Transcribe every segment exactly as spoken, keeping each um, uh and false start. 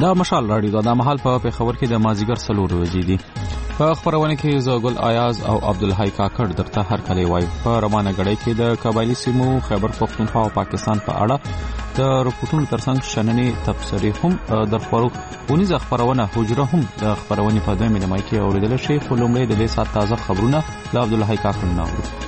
دا مشال راډیو د مهال په خبر کې د مازیګر سلور وځي دي په خبرونه کې زوګل آیاز او عبدالحی کاکړ درته هر کله وای په روانه غړی کې د قبایلی سیمو خیبر پختونخوا او پاکستان په اړه د رپورټونو ترڅنګ شننې تبصرې هم د خبرو ونیز خبرونه حجره هم د خبرونه په دویمه نیمه کې اوریدل شي خو لومړی د دې سات تازه خبرونه له عبدالحی کاکړ ناوړي.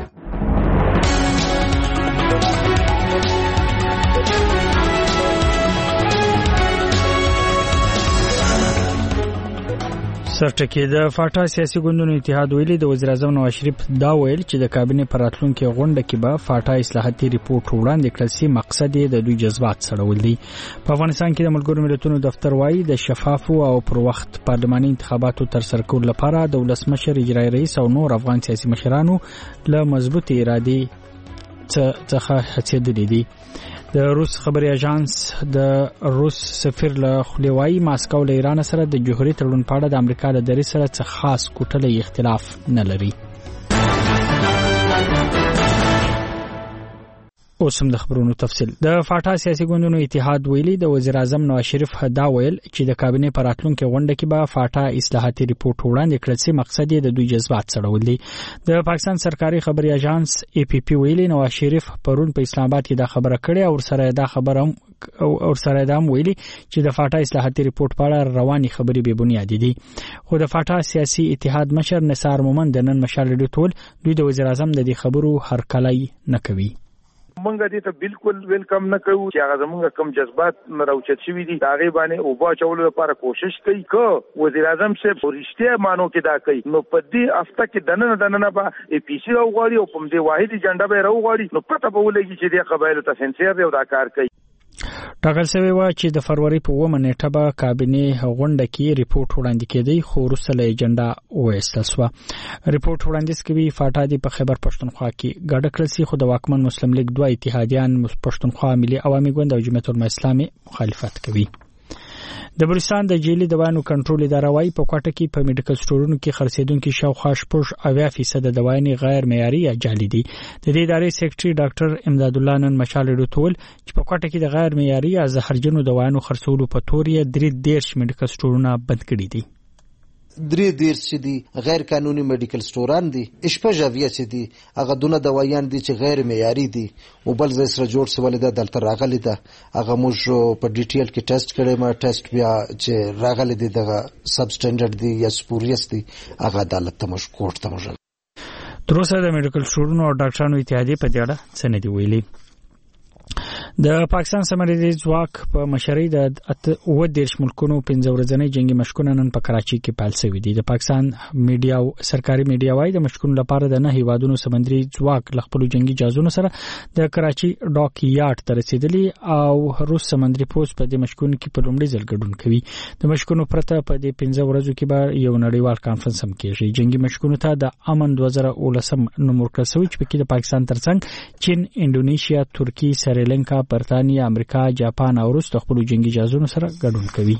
سرټکی د فاټا سیاسي ګوندونو اتحاد ویلي د وزیر اعظم نواز شریف دا ویل چې د کابینې پر راتلونکي غونډه کې به فاټا اصلاحاتي ریپورت وړاندې کړل شي مقصد یې د دوی جذبات سړول دي. په افغانستان کې د ملګرو ملتونو دفتر وایي د شفافو او پر وخت پارلماني انتخاباتو تر سره کولو لپاره د ولسمشر اجرایي رئیس او نور افغان سیاسي مشرانو له مضبوط ارادې څخه هڅېدلي دي. د روس خبري اژانس د روس سفیر له خلیوای ماسکو له ایران سره د جوهري تړون په اړه د امریکا له درې سره څه خاص کوټلې اختلاف نه لري. اوس هم د خبرونو تفصیل. د فاټا سیاسي ګوندونو اتحاد ویلي د وزیر اعظم نواز شریف دا ویل چې د کابینې پر راتلونکي غونډه کې به فاټا اصلاحاتي ریپورت وړاندې کړل شي مقصد یې د دوی جذبات سړول دي. د پاکستان سرکاري خبري اژانس ای پی پی ویلي نواز شریف پرون په اسلام آباد کې دا خبره کړې او سره دا خبره او سره دا ویلي چې د فاټا اصلاحاتي ریپورت په اړه رواني خبرې به بنیاد دي. خو د فاټا سیاسي اتحاد مشر نثار مومند د نن مشال ریډیو ټول دوی د وزیر اعظم د دې خبرو هرکلی نه کوي. منګه دې ته بالکل ویلکم نه کوو چې هغه زمونږ کم جذبات راوچت شوي دي هغه باندې او با چولو لپاره کوشش کوي که وزیر اعظم صاحب ورشته مانو کې دا کوي نو په دې هفته کې دنه دنه به ای پی سی راوغواړي او په دې واحد ایجنډا به راوغواړي نو پته به ولګي چې د قبایلو ته سنسیر دی او دا کار کوي. ټاکل شوی و چې د فروری په اوومه نیټه به کابینې غونډه کې ریپورت وړاندې کېدی خو وروسته له ایجنډا وایستل شوه. ریپورت وړاندیز کوي فاټا دی په خیبر پښتونخوا کې ګډه کړل شي خو د واکمن مسلم لیگ دوه اتحادیان پښتونخوا ملي عوامي ګوند او جمعیت الاسلامي مخالفت کوي. د بلوچستان د جیلی دوايانو کنټرول اداره وايي په کوټه کې په میډیکل سټورونو کې خرڅېدونکو شاوخوا شپږ اویا فیصد د دوايانې غیر معیاري یا جعلي دي. د دې ادارې سیکریټري ډاکټر امداد الله نن مشال ډوټول چې په کوټه کې د غیر معیاري یا زهرجنو دوايانو خرڅولو په تور یې درې دیرش میډیکل سټورونه بند کړي دي. درې دیرش چې دي غیر قانوني میډیکل سټوران دي شپږ اویا چې دي هغه دونه دوايان دي چې غیر معیاري دي او بل ځای سره جوړ شوی دی دلته راغلی ده هغه موږ په ډیټیل کې ټیسټ کړی ما ټیسټ بیا چې راغلی دی دغه سب سټانډرډ دی یا سپوریس دی هغه عدالت ته موږ کوټ ته موږ تر اوسه د میډیکل سټورونو او ډاکټرانو اتحادیې په دې اړه څه نه دی ویلي. د پاکستان سمندري ځواک په مشرۍ د اوه دیرش ملکونو پنځه ورځنۍ جنگي مشقونه نن په کراچي کې پیل شوي دي. د پاکستان میډیا او سرکاري میډیا وايي د مشقونو لپاره د نه هیوادونو سمندري ځواک له خپل جنگي جهازونو سره د کراچي ډاک یارډ ته رسیدلی او روس سمندري پوځ په دې مشقونو کې په لومړي ځل ګډون کوي. د مشقونو پرته په دې پنځه ورځو کې به یو نړیوال کانفرنس هم کیږي. جنگي مشقونو ته د امن دوه زره اوولسم نوم ورکړل شوی چې پکې د پاکستان ترڅنګ چین، انډونیشیا، ترکی، سریلانکا، برتانیا، امریکا، جاپان او روس د خپل جنگي جهازونو سره ګډون کوي.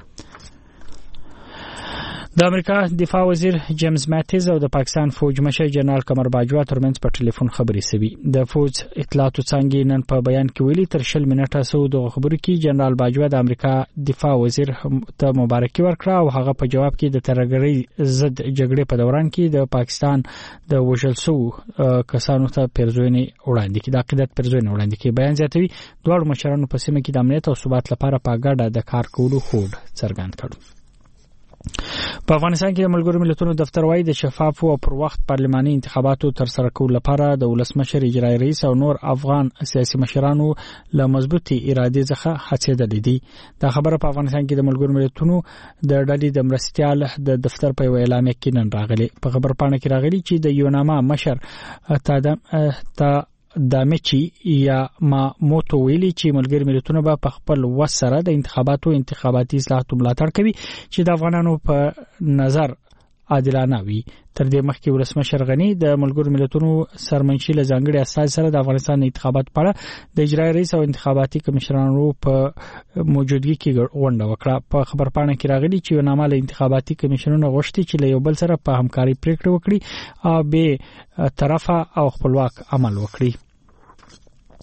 د امریکا دفاع وزیر جیمز ماتیز او د پاکستان فوج مشر جنرال قمر باجوا ترمنځ په ټلیفون خبرې شوې. د فوج اطلاعاتو څنګه نن په بیان کې ویلي تر شل منټه سو د خبرو کې جنرال باجوا د امریکا دفاع وزیر ته مبارکي ورکړه او هغه په جواب کې د ترګری ضد جګړې په دوران کې د پاکستان د وژل شو کسانو ته پرځوینې وړاندې کړي. د عقیدت پرځوینې وړاندې کړي. بیان زیاتوي دوه مشرانو په سیمه کې د امنیت او ثبات لپاره په ګډه د کار کولو هوډ څرګند کړ. په افغانستان کې د ملګرو ملتونو دفتر وايي د شفاف او پر وخت پارلماني انتخاباتو تر سره کولو لپاره د ولسمشر اجرایي رئیس او نور افغان سیاسي مشرانو له مضبوطې ارادې څخه هڅېدلې دي. دا خبره په افغانستان کې د ملګرو ملتونو د ډلې د مرستيال د دفتر په اعلامیه کې نن راغلي. په خبرپاڼه کې راغلي چې د یوناما مشر تا دامچی یا ما موتو ویلي چې ملګری ملتونه به په خپل وسره د انتخاباتو انتخاباتي اصلاحاتو ملاتړ کوي چې د افغانانو په نظر عادلانه وي. تر دې مخکې ولسمشر غنی د ملګرو ملتونو سرمنشي له ځانګړي اساس سره د افغانستان انتخابات په اړه د اجرایي رئیس او انتخاباتي کمشنرانو په موجودګي کې غونډه وکړه. په خبرپاڼه کې راغلي چې یوناما له انتخاباتي کمشنرانو غوښتي چې له یو بل سره په همکاري پریکړه وکړي او به طرفه او خپلواک عمل وکړي.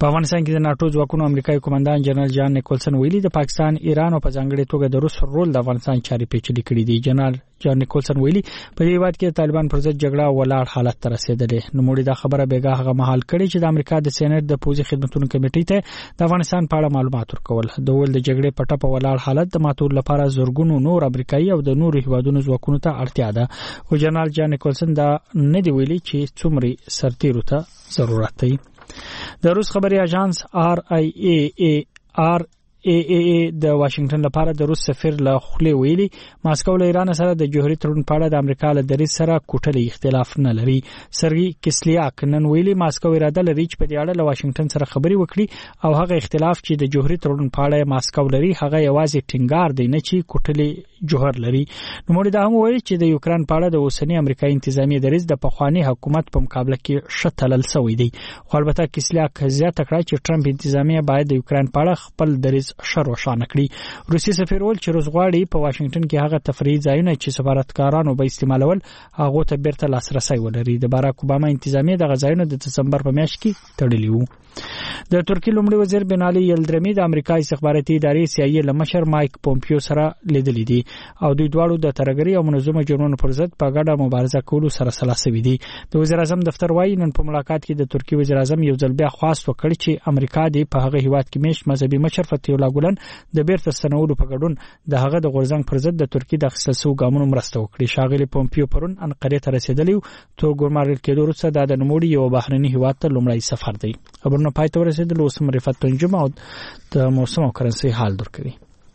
په افغانستان کې د ناتو ځواکونو امریکایي کمانډان جنرال جان نیکولسن ویلي د پاکستان، ایران او په ځانګړي توګه د روس رول د افغانستان چاري پیچلي کړي دي. جنرال جان نیکولسن ویلي په دې وخت کې طالبان پر ضد جګړه ولاړ حالت ته رسیدلې. نو موږ دا خبره بیګا هغه مهال کړي چې د امریکا د سېنات د پوځي خدماتو کمیټې ته د افغانستان په اړه معلومات ورکول. د ول د جګړې په ټاپه ولاړ حالت د ماتور لپاره زورګونو نور امریکایي او د نور هیوادونو ځواکونو ته اړتیا ده. او جنرال جان نیکولسن دا نه دی ویلي چې څومره سرتیرو ته ضرورت دی. د روس خبري اژانس آر آی ای ای آر ای ای ای د واشنگټن لپاره د روس سفیر له خولې ویلي ماسکو له ایران سره د جوهري تړون په اړه د امریکا له دریځ سره کوټلي اختلاف نه لري. سرګي کسلیاک نن ویلي ماسکو اراده لري چې په دې اړه له واشنگټن سره خبري وکړي او هغه اختلاف چې د جوهري تړون په اړه ماسکو لري هغه یوازې ټینګار دی نه چې کوټلي جوهر لري. نو موږ دا هم وایي چې د یوکران په اړه د اوسنی امریکایي انتظامی دریځ د پخوانی حکومت په مقابله کې شتلل سوی دی. خو البته کسلیاک زیاته کړه چې ټرمپ انتظامی باید د یوکران په اړه خپل دریځ شروشانه کړي. روسي سفیر ول چې روس غواړي په واشنگټن کې هغه تفریحي ځایونه چې سفارتکارانو به استعمالول هغه ته بیرته لاسرسي ولري. د باراک اوباما انتظامی د غځایونو د دسمبر په میاشت کې تړلی وو. د ترکی لومړي وزیر بن علي یلدرمي د امریکا استخباراتي ادارې سی آی ای لمشر مایک پومپیو سره لیدلې دي او دوی دواړو د ترګری او منظمه جرمونو پر ضد په ګډه مبارزه کولو سره سلا سوي دي. د وزیر اعظم دفتر وايي نن په ملاقات کې د ترکی وزیر اعظم یو ځل بیا خواست وکړ چې امریکا د په هغه هیواد کې میش مذهبي مشر فتح الله ګلن د بیرته ستنولو په ګډون د هغه د غورځنګ پر ضد د ترکی د خصوصي ګامونو مرسته وکړي. شاغلي پومپیو پرون انقره ته رسیدلی تو ګورمارل کېدو وروسته د نوموړي یو بهرني هیواد ته لومړی سفر دی. خبرونه پای ته ورسېدل. اوس معرفت تنجم او د موسم او کرنسي حال درکوي.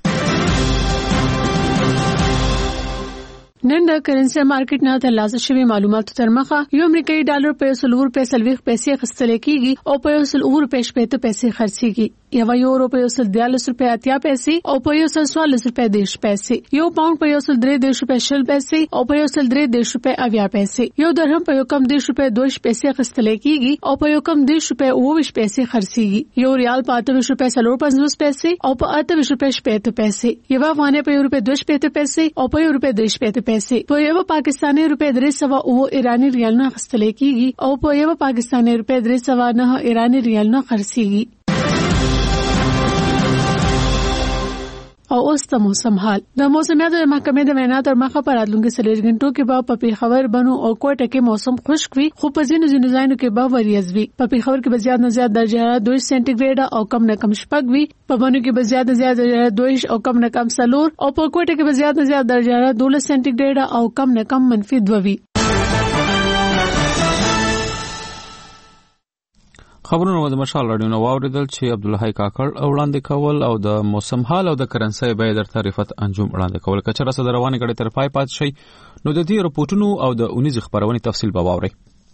نن د کرنسي مارکیټ نه ترلاسه شوی معلوماتو تر مخه یو امریکایي ډالر په سلور په سلويخ پیسې خستل کیږي او په سلور په شپږ پیسې خرڅيږي. یو یورو په سل دیالس روپیا اتیا پیسې او په سل څوارلس روپیا دیش پیسې. یو پاوند په سل درې دیش روپیا شل پیسې او په سل درې دیش روپیا اویا پیسې. یو درهم په کم دیش روپیا دوش پیسې خستل کیږي او په کم دیش روپیا اووه پیسې خرڅيږي. یو ریال په اته روپیا سلور پنځوس پیسې او په اته روپیا شپږ پیسې. یو افغانۍ په روپیا دوش پیسې او په روپیا دیش پیسې. په یو پاکستاني روپیا درې سوه او ایرانی ریال نه خستل کیږي او په یو پاکستاني روپیا درې سوه نه ایرانی ریال نه خرڅيږي. او اوس د موسم حال. د موسمیات د محکمې د وینا تر مخه پر راتلونکي څلور غنټو کې به په پیښور بنو او کوټه کې موسم خشک وي خو په ځینو ځینو ځایونو کې به وریځ وي. په پیښور کې به زیات نه زیات درجه حرارت دوه سانتي ګریډ او کم نه کم شپږ وي. په بنو کې به زیات نه زیات درجه حرارت دوه او کم نه کم څلور او په کوټه کې به زیات نه زیات درجه حرارت دوه سانتي ګریډ او کم نه کم منفي دوه وي. خبرونه د مشال راډیو نو واوریدل چې عبدالحی کاکړ وړاندې کول او د موسم حال او د کرنسي بیه در تعریفت انجام وړاندې کول. کچره سره روانه غړي تر پای پات شي نو د دې رپورټونو او د اونیز خبرونې تفصیل به واوري.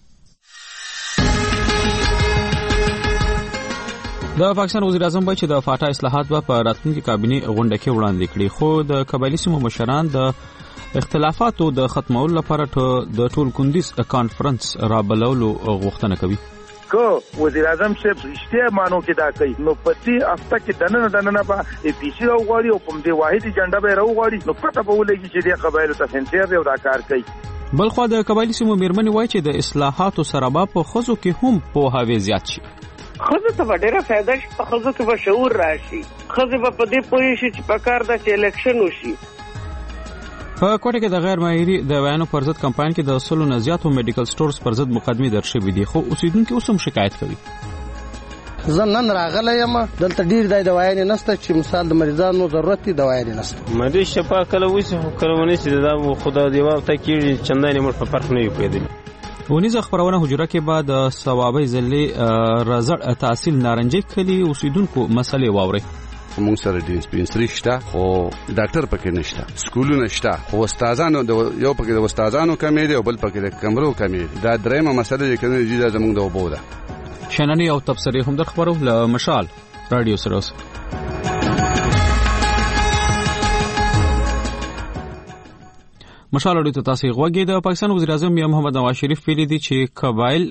د پاکستان وزیر اعظم وایي چې د فاټا اصلاحات به په راتلونکي کابینه غونډه کې وړاندې کړي خو د قبایلی سیمو مشران د اختلافاتو د ختمولو لپاره د ټول کندیز کانفرنس رابلولو غوښتنه کوي. که وزیر اعظم صاحب رښتیا مانو کې دا کوي نو په دې هفته کې دنه دنه په پی سی راو غواړي او په دې واحد ایجنډا به راو غواړي نو پته به ولګي چې د قبایلو ته سنسیر دی او دا کار کوي. بلخو د قبایلی سیمو میرمنې وایي چې د اصلاحاتو سره په خزو کې هم په هاوی زیات شي. خزو ته ډیره فائدہ شي، په خزو کې به شعور راشي، خزو به په دې پوه شي چې په کار د الیکشن وشي. په کوټه کې د غیر معیاري د ویانو پر ضد کمپاین کې د سلو نه زیاتو میډیکل سٹورز پر ضد مقدمه درشوي دي خو اوسیدونکو اوس هم شکایت کوي. زه نن راغلی یم دلته ډیر د دوايانې نشته چې مثال د مریضانو ضرورت دي دوايانې نشته. مریض شفا کله وسی کله ونیسي دا خدا دیوا ته کیږي چندانې مر په فرق نه یو پیدل. ونیزه خبرونه حجره کې بعد ثوابي ځلې رازړ تحصیل نارنجي کلی اوسیدونکو مسلې واوري. موږ سره ډیسپنسری شته خو ډاکټر پکې نشته، سکولونه شته خو استادانو یو پکې د استادانو کمی دی او بل پکې د کمرو کمی دی. دا درېمه مسله چې کنه جیدا زموږ د وبو ده. شننی او تبصره هم در خبرو له مشال رادیو سره. مشال اړو ته تاسو غوږی د پاکستان وزیر اعظم میا محمد نواز شریف ویلي دي چې قبایل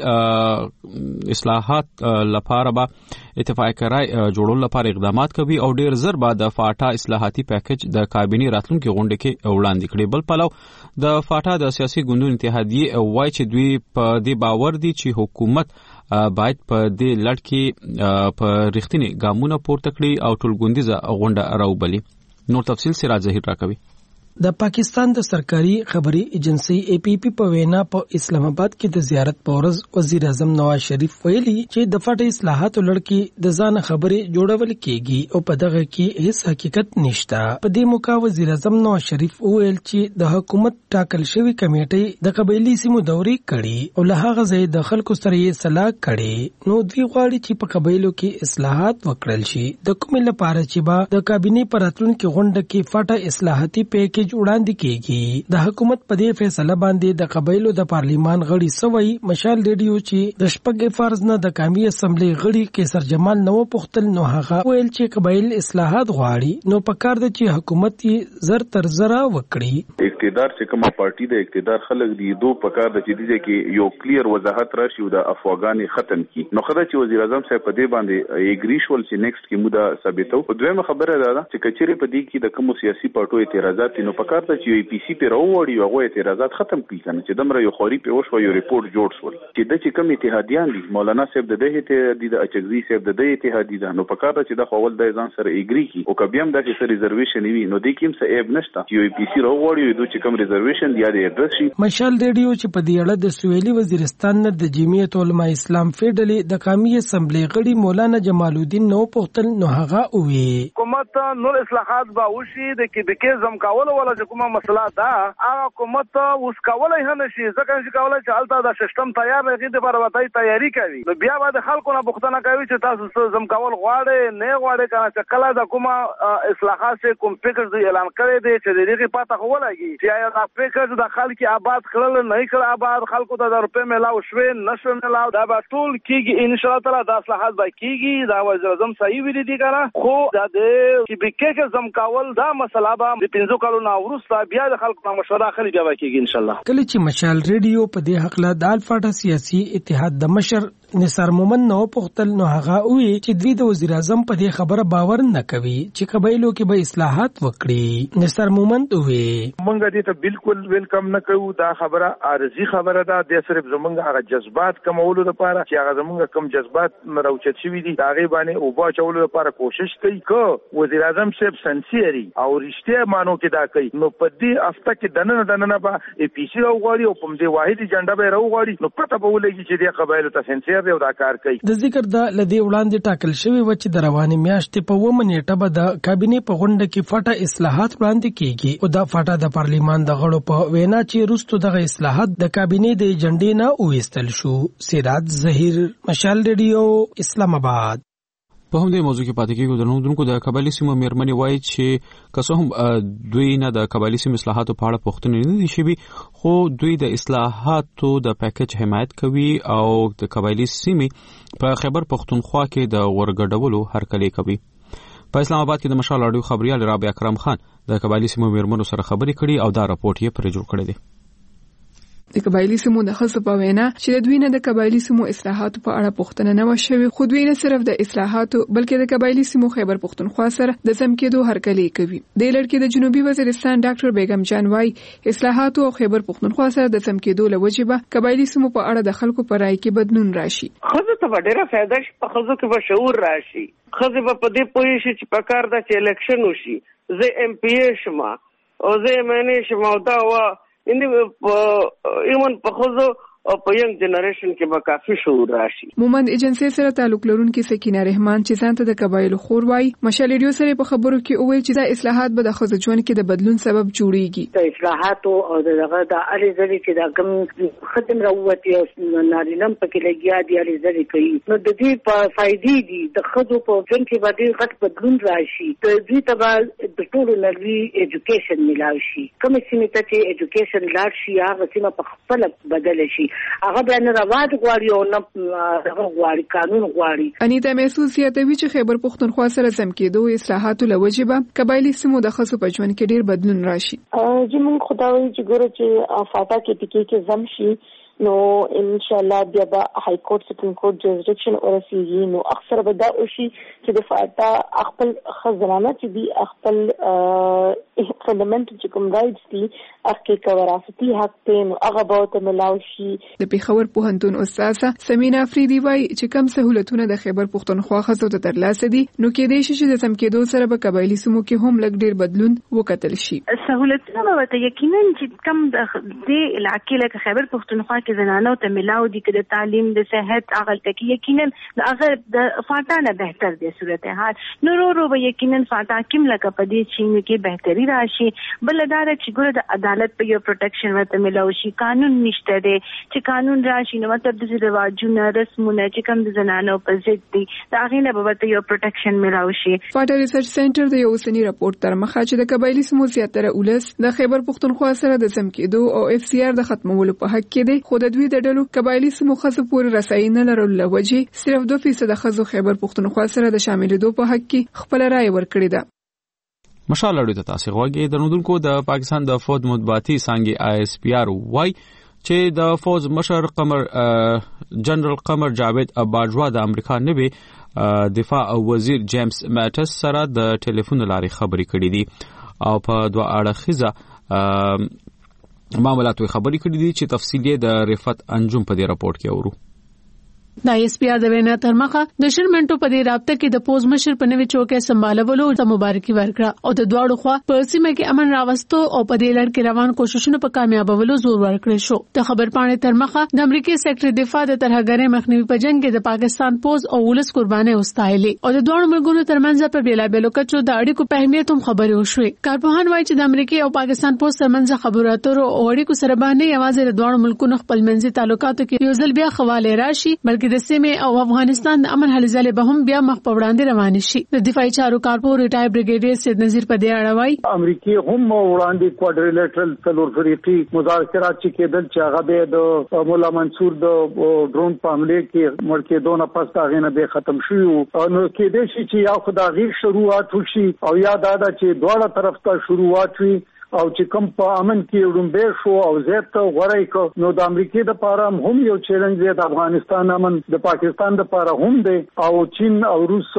اصلاحات لپاره به اتفاقی رای جوړول لپاره اقدامات کوي او ډیر زر بعد د فاټا اصلاحاتي پیکج د کابینه راتلونکو غونډه کې وړاندې کړي. بل پلو د فاټا د سیاسي ګوندونو اتحادیه وایي چې دوی په دې باور دي چې حکومت باید په دې لړ کې په رښتینی ګامونه پورته کړي او ټولګوندیزه غونډه راوبلي. نور تفصیل سراج ظهیر راکوي. د پاکستان د سرکاري خبري ایجنسی اے پی پی په وینا په اسلام آباد کې د زیارت په ورځ وزیر اعظم نواز شریف ویلي چې د فاټا اصلاحاتو لړ کې د ځان خبري جوړول کېږي او په دغه کې هیڅ حقیقت نشته. په دې موقع وزیر اعظم نواز شریف ویل چې د حکومت ټاکل شوی کمیټې د قبایلی سیمو دورې کړي او له هغه ځای د خلکو سره یې صلاح کړي. نو دوی غواړي چې په قبایلو کې اصلاحات وکړل شي. د کومې لپاره چې با د کابینه پر راتلونکو غونډه کې فاټا اصلاحاتي پیکج وړاندې کیږي. د حکومت په دې فیصله باندې د قبایلو د پارلیمان غړي سوي مشال ریډیو چې د شپږ فرض نه د قومي اسمبلی غړي کیسر جمال نو پختل نو هغه ویل چې قبایل اصلاحات غواړي نو پکار د چې حکومت یې زر تر زر وکړي. اقتدار چې کومه پارټي د اقتدار خلک دی دو پکار د چې دي کې یو کلیر وضاحت راشي او د افغاني ختم کی. نو خدای چې وزیر اعظم صاحب په دې باندې اګریشول چې نیکسټ کې مودا ثابتو. په دویمه خبره ده چې کچېره په دې کې د کوم سیاسي پارټو اعتراضات نو پکار ته چې پی سی په راوړي او هغه اعتراضات ختم کړي کنه چې دمر یو خوري په وشو یو ریپورت جوړ شول چې د چې کوم اتحادیان دي مولانا صاحب د دې اتحادیه د اچګزي صاحب د دې اتحادیه نو پکار ته چې د خپل د ځان سره اګری کی او کبي هم د څه ریزرویشن وي نو د کوم څه ایب نشته چې پی سی راوړي دوی چې کوم ریزرویشن دی د ایډرس شي. مشال ریډیو چې په دې اړه د سویلي وزیرستان نه د جمعیت علماء اسلام فیډرالي د قومي اسمبلی غړي مولانا جمال الدین نو پختل نو هغه وی حکومت نور اصلاحات به وشي د کې د کې زم کول ولا چې کومه مسله ده هغه حکومت اوس کولای نه شي ځکه چې کولای چې الته د سیستم تیار لري د پرواتای تیاری کوي. نو بیا به خلکو نه پوښتنه کوي چې تاسو زم کول غواړي نه غواړي کنه چې کله د کومه اصلاحات کوم پیکج اعلان کړی دی چې دغه پاته ولګي چې آیا دا پیکج د خلکو آباد کړل نه کړل آباد خلکو ته د روپې ملاو شوې نشو ملاو دا به ټول کیږي ان شاء الله تعالی د اصلاحات به کیږي. دا وزیر اعظم صحیح ویلي دی کنه خو دا د چې پیکج زم کول دا مسله به د پنځو کلونو وروسته بیا د خلکو مشوره اخلي بیا کیږي ان شاء الله. کله چې مشال ریډیو په دې حق له د الفاټا سیاسي اتحاد د مشر نثار مومن نو پختل نو هغه وی چې دوی د وزیر اعظم په دې خبره باور نه کوي چې قبایلو کې به اصلاحات وکړي. نثار مومن وی مونږ دې ته بالکل ویلکم نه کوو. دا خبره عارضی خبره ده. د صرف زمونږ هغه جذبات کمولو لپاره چې هغه زمونږ کم جذبات مروچت شوی دي هغه باندې او با چولو لپاره کوشش کوي. کو وزیر اعظم صاحب سنسيري او رښتیا مانو کې دا کوي نو په دې هفته کې دنه دنه به ای پی سی راوغړي او په دې واحد ایجنډا به راوغړي نو پته به ولګي چې د قبایلو ته سنسير دی او دا کار کوي. د ذکر د لدی وړاندې ټاکل شوی و چې د رواني میاشتې په و منېټه به د کابینه په غونډه کې فاټا اصلاحات وړاندې کیږي او دا فاټا د پارلیمان د غړو په وینا چې روستو دغه اصلاحات د کابینه د ایجنډې نه وېستل شو. سراج ظهیر مشال ریډیو اسلام آباد. په هم دې موضوع کې پاتې کېږو. د نوندونکو د قبایلی سیمو میرمنې وایي چې که څه هم دوی نه د قبایلی سیمو اصلاحاتو په اړه پوښتنې نه دي شوي خو دوی د اصلاحاتو د پیکج حمایت کوي او د قبایلی سیمې په خیبر پختونخوا کې د ورګډولو هرکلی کوي. په اسلام آباد کې د مشال اډیو خبريال رابعه اکرم خان د قبایلی سیمو میرمنو سره خبرې کړي او دا راپورټ یې پرې جوړ کړی دی. د قبایلی سیمو د خصو په وینا چې د دوی نه د قبایلی سیمو اصلاحاتو په اړه پوښتنه نه وشوي خو دوی نه صرف د اصلاحاتو بلکې د قبایلی سیمو خیبر پختونخوا سره د سم کېدو هرکلی کوي. د لړکې د جنوبي وزیرستان ډاکټر بیگم جان وايي اصلاحاتو او خیبر پختونخوا سره د سم کېدو لوجبه قبایلی سیمو په اړه د خلکو په رائے کې بدلون راشي. خزه ته ډیره فائدہ شي په خزو کې به شعور راشي. خزه په دې پوي شي چې په کار د الیکشن وشي زه ایم پی ای شمه او زه معنی شمه دا وا ان ایمن په خوځو او په ینګ جنریشن کې به کافي شعور راشي. مومند ایجنسی سره تعلق لرونکي سکینه رحمان چې ځان ته د قبایلو خور وای مشال ریډیو سره په خبرو کې وویل چې دا اصلاحات به د خزو ژوند کې د بدلون سبب جوړيږي. د اصلاحات او دغه د اړې ځلې چې دا کوم ختم راووتي او نارینم پکې لګیا دي اړې ځلې کوي نو د دې په فائدې دي د خزو په ژوند کې به ډېر غټ بدلون راشي. د دې تبع د ټولو نړۍ ایجوکیشن ملاوي شي کوم سیمه ته چې ایجوکیشن لاړ شي هغه سیمه په خپل بدل شي هغه بیا نه رواد غواړي او نه هغه غواړي قانون غواړي. انیتا محسوس یادوي چې خیبر پختونخوا سره سم کېدو اصلاحاتو لوجبه قبایلی سیمو د خصو په ژوند کې ډیر بدلون راشي. چې موږ خدای چې ګوره چې فاتا کې ټکی کې زم شي نو ان شاء الله بیا به های کورټ سپریم کورټ جوریسډکشن ورسیږي نو اکثر به دا وشي چې د فاتا خپل خزانه چې دی خپل فندامنټل چې کوم رائټس دي هغه کې وراثتي حق ته نو هغه به ته ملاو شي. د پیښور پوهنتون استاده سمینا افریدی وايي چې کوم سہولتونه د خیبر پختونخوا خصو ته ترلاسه دي نو کې دې شي چې د سم کېدو سره به قبایلی سیمو کې هم لږ ډیر بدلون وکتل شي. سہولتونه به یقینا چې کم د دې علاقې لکه خیبر پختونخوا کې زنانو ته ملاو دي کې د تعلیم د صحت اغل تک یقینا هغه د فاتا نه بهتر دي صورتحال نورو رو به یقینا فاتا کوم لکه په دې چین کې بهتري راشي. بل دا چې ګوره د عدالت په یو پروټیکشن ورته ملاوي شي قانون نشته دی چې قانون راشي نو مطلب د رواجونو رسمونه چې کوم د زنانو په ضد دي دا غینه به ورته یو پروټیکشن ملاوي شي. فاتا ریسرچ سنټر د یو سنی راپورټ تر مخه چې د قبایلی سیمو زیاتره اولس د خیبر پختونخوا سره د سم کېدو او اف سی آر د ختمولو په حق کې دي خو د دوی د ډلو قبایلی سیمو خصو پورې رسایي نه لرلو لوجې صرف دو فیصد خزو خیبر پختونخوا سره د شاملېدو په حق کې خپل رائے ورکړی ده. مشال اړیو ته تاسو غوږی درنودونکو د پاکستان د فوج مطبوعاتي څانګې آی اس پی آر وای چې د فوج مشر قمر جنرال قمر جاوید باجوا د امریکا نوي دفاع او وزیر جیمز میټس سره د ټلیفون لارې خبرې کړې دي او په دوه اړخیزه معاملاتو خبرې کړې دي چې تفصیلی د رفعت انجم په دې راپورټ کې اورو. د ایس پی آر د وینا تر مخه د شرمنټو په دې رابطه کې د پوز مشر په نوې چوکۍ سمبالولو ته مبارکي ورکړه او د دواړو خوا په سیمه کې امن راوستو او په دې لړ کې روان کوششونو په کامیابولو زور ورکړی شو. د خبر پاڼې تر مخه د امریکای سیکرټري دفاع د ترهګرۍ مخنیوي په جنگ کې د پاکستان پوز او ولس قرباني واستایلې او د دواړو ملګرو ترمنځ په بیلابېلو کچو د اړیکو په اهمیت هم خبرې وشوې. کارپوهان وایي چې د امریکای او پاکستان پوز ترمنځ خبرو اترو او اړیکو سره باندې یوازې د دواړو ملکونو خپل منځي تعلقاتو کې یو ځل بیا خواله راشي بلکې د سیمه او افغانستان د امن هلې ځلې به هم بیا مخ په وړاندې روان شي. د دفاعي چارو کارپور ریټایر بریګیډیر سید نذیر په دې اړه وایي امریکای هم وړاندې کوادریلیټرل څلور فريقي مذاکرات چې کېدل چې هغه به د مولا منصور د ډرون په حمله کې مړ کېدو نه پس هغه نه به ختم شي او نو کې دې شي چې یو خدای شروعات وشي او یا دا چې دواړه طرف ته شروعات وي او چې کوم په امن کې وډمبه شو او زیات غوړی کو نو د امریکای د پاره هم یو چیلنج دی د افغانستان امن د پاکستان د پاره هم دی او چین او روس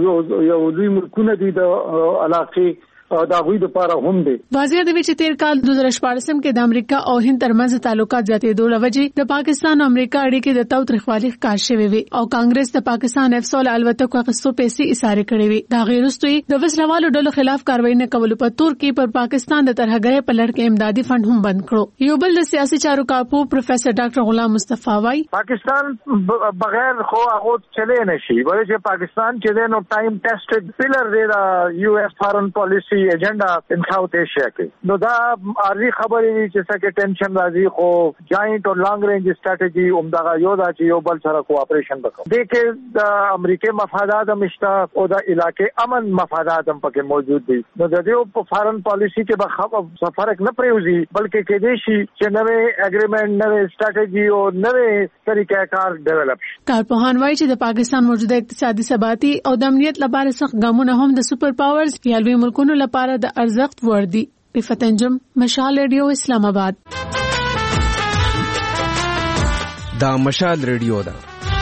یو دوی ملکونه دي د علاقې دا غوي د پاره هم دي. واضح دی چې تیر کال دوه هزار شپږم کې د امریکا او هند ترمنځ تعلقات زیاتېدو لوجې د پاکستان او امریکا اړیکې د تاوتریخوالي ښکار شوې وي او کانګرس د پاکستان افسول الوتکو اخیستو پیسې ایثار کړې وي. دا غیرستوي د وسلوالو ډلو خلاف کاروایی نه کول په تور کې پر پاکستان د ترهګرۍ په لړ کې امدادي فند هم بند کړو. یو بل د سیاسي چارو کارپو پروفیسور ډاکټر غلام مصطفی وايي پاکستان بغیر خو هغه چلے نشي ولې چې پاکستان چې نو ټایم ټیسټډ پلر دی د یو ایس فارن پالیسی ایجنډا ان ساوث ایشیا کې نو دا ارزي خبرې دي چې څنګه ټینشن راځي خو جاینټ او لانګ رینج سټریټجی عمدغه یو دا چې یو بل سره کوآپریشن وکړي د کې د امریکای مفادات مشته او د علاقې امن مفادات هم پکې موجود دي نو د دې په فارن پالیسی کې به فرق نه پریوزي بلکې کې دي چې نوې اګریمنت نوې سټریټجی او نوې طریقې کار ډیولپ شي. کارپوهان وایي چې د پاکستان موجوده اقتصادي ثباتي او د امنیت لپاره سخت ګامونه هم د سپر پاورز یا لوی ملکونو لپاره د ارزښت وړ دي. رفعت انجم مشال ریډیو اسلام آباد. دا مشال ریډیو ده.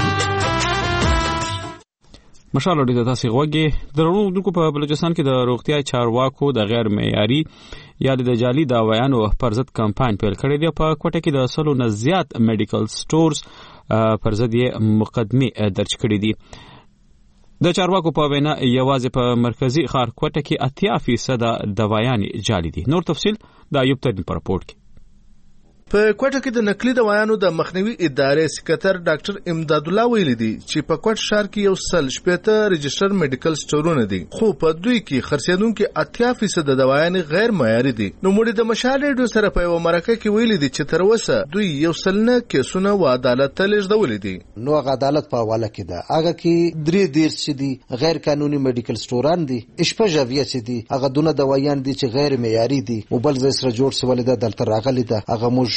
مشال ریډیو تاسو غوږی درنو دغه په بلوچستان کې د روغتیا چارواکو د غیر معیاري یا د جعلي دوايانو پر ضد کمپاین پیل کړی دی. په کوټه کې د سلو نه زیات میډیکل سٹورز پر ضد یې مقدمه درج کړې دي. د چارواکو په وینا یوازې په مرکزی ښار کوټه کې اتیا فیصد دوايانې جعلي دي. نور تفصیل د ایوب ترین په راپورټ کې. په کوټه کې د نقلي دوايانو د مخنیوي ادارې سکرټر ډاکټر امداد الله ویلي دي چې په کوټ ښار کې یو سل شپږ رجستر میډیکل سٹورونه دي خو په دوی کې خرڅېدونکو اتیا فیصد دوايانې غیر معیاري دي. نو موږ د مشال ریډیو سره په یو مرکه کې ویلي دي چې تر اوسه دوی یو سل نه کیسونه و عدالت ته لیږدولي دي. نو عدالت په حواله کې ده هغه کې درې دیر چې دي غیر قانوني میډیکل سٹوران دي شپږ اویا چې دي هغه دونه دوايان دي چې غیر معیاري دي او بل ځای سره جوړ سوال ده دلته راغلي ده هغه موږ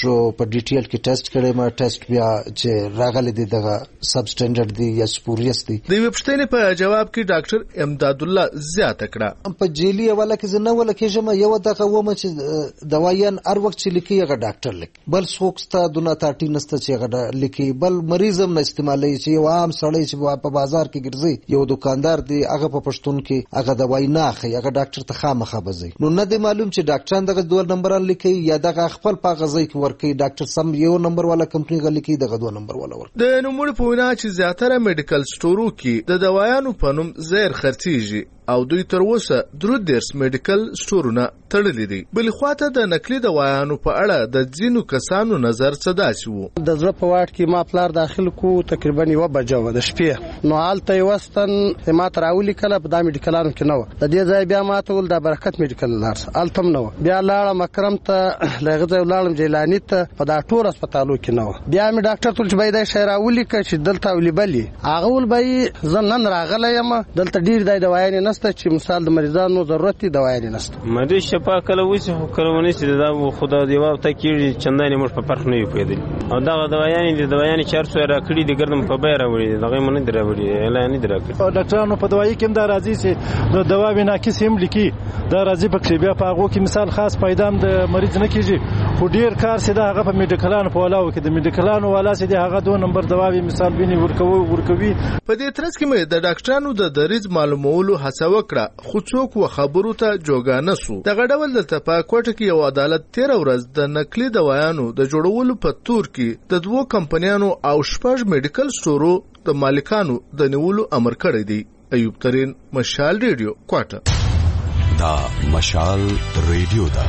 موږ په ډیټیل کې ټیسټ کړی ما ټیسټ بیا چې راغلی دی دغه سب سټانډرډ دی یا سپوریس دی. د ویبپښتنې په جواب کې ډاکټر امداد الله زیاته کړه په جیلی حواله کې زنه ولا کېږم یو دغه ومه چې دوايان هر وخت چې لیکي هغه ډاکټر لیکي بل څوک ستا دونه تاټی نسته چې هغه لیکي بل مریض هم نه استعمالوي چې یو عام سړی چې په بازار کې ګرځي یو دکاندار دی هغه په پښتون کې هغه دوايي نه اخلي هغه ډاکټر ته خامخا بځي نو نه دی معلوم چې ډاکټران دغه دوه نمبران لیکي یا دغه خپل په غزي کې ورکي ډاکټر سم یو نمبر والا کمپنی غل لیکي دغه دوه نمبر والا ورکي. د نوموړي په وینا چې زیاتره میډیکل سټورو کې د دوايانو په نوم زیر خرڅيږي او دوی تر اوسه درو دیرس میډیکل سټورونه تړلي دي. بل خواته د نقلي دوايانو په اړه د ځینو کسانو نظر څه داسې وو. د زړه په واټ کې ما پلار داخل کو تقریبا یو بجو د شپې نو حالت وستن ما تراولي کله په د میډیکلانو کې نو د دې ځای بیا ما ته ول د برکت میډیکل لارس التم نو بیا لاړم مکرم ته لغه لاړم جیلانی ته په دا ټور هسپتالو کې نو بیا می ډاکټر تل چې بيد شهراولي کې چې دلته ولي بلی هغه ول به زنن راغله یم دلته ډیر د دوايان نسته چې مثال د مریضانو ضرورت دي دوايان نسته مریض شپه کله وځي کله ونی چې دا خدا دی واو ته کیږي چندانې موږ په فرق نه یو پیدل او دا دوايان دي دوايان چهار سو راکړي دي ګردم په بیره وړي دغه من درا وړي اعلان دي راکړي او ډاکټرانو په دوايي کې دا راځي چې د دوا بنا کې سیم لیکي دا راځي په بیا په هغه کې مثال خاص پیدام د مریض نه کیږي خو ډیر کار سي دا هغه په میډیکلانو په ولاو کې د میډیکلانو والا سي دا هغه دوه نمبر دواوی مثال بینی ورکوي ورکوي. په دې ترڅ کې مې د ډاکټرانو د دریز معلومولو هڅه وکړه خو څوک و خبرو ته جوګانه سو. دغه ډول د تپاکوټ کې یو عدالت تیر ورځ د نقلي دوايانو د جوړولو په تور کې د دوو کمپنیانو او شپږ میډیکل سټورو د مالکانو د نیولو امر کړی دی. ایوب ترين مشال ریډیو کوټه دا مشال ریډیو دا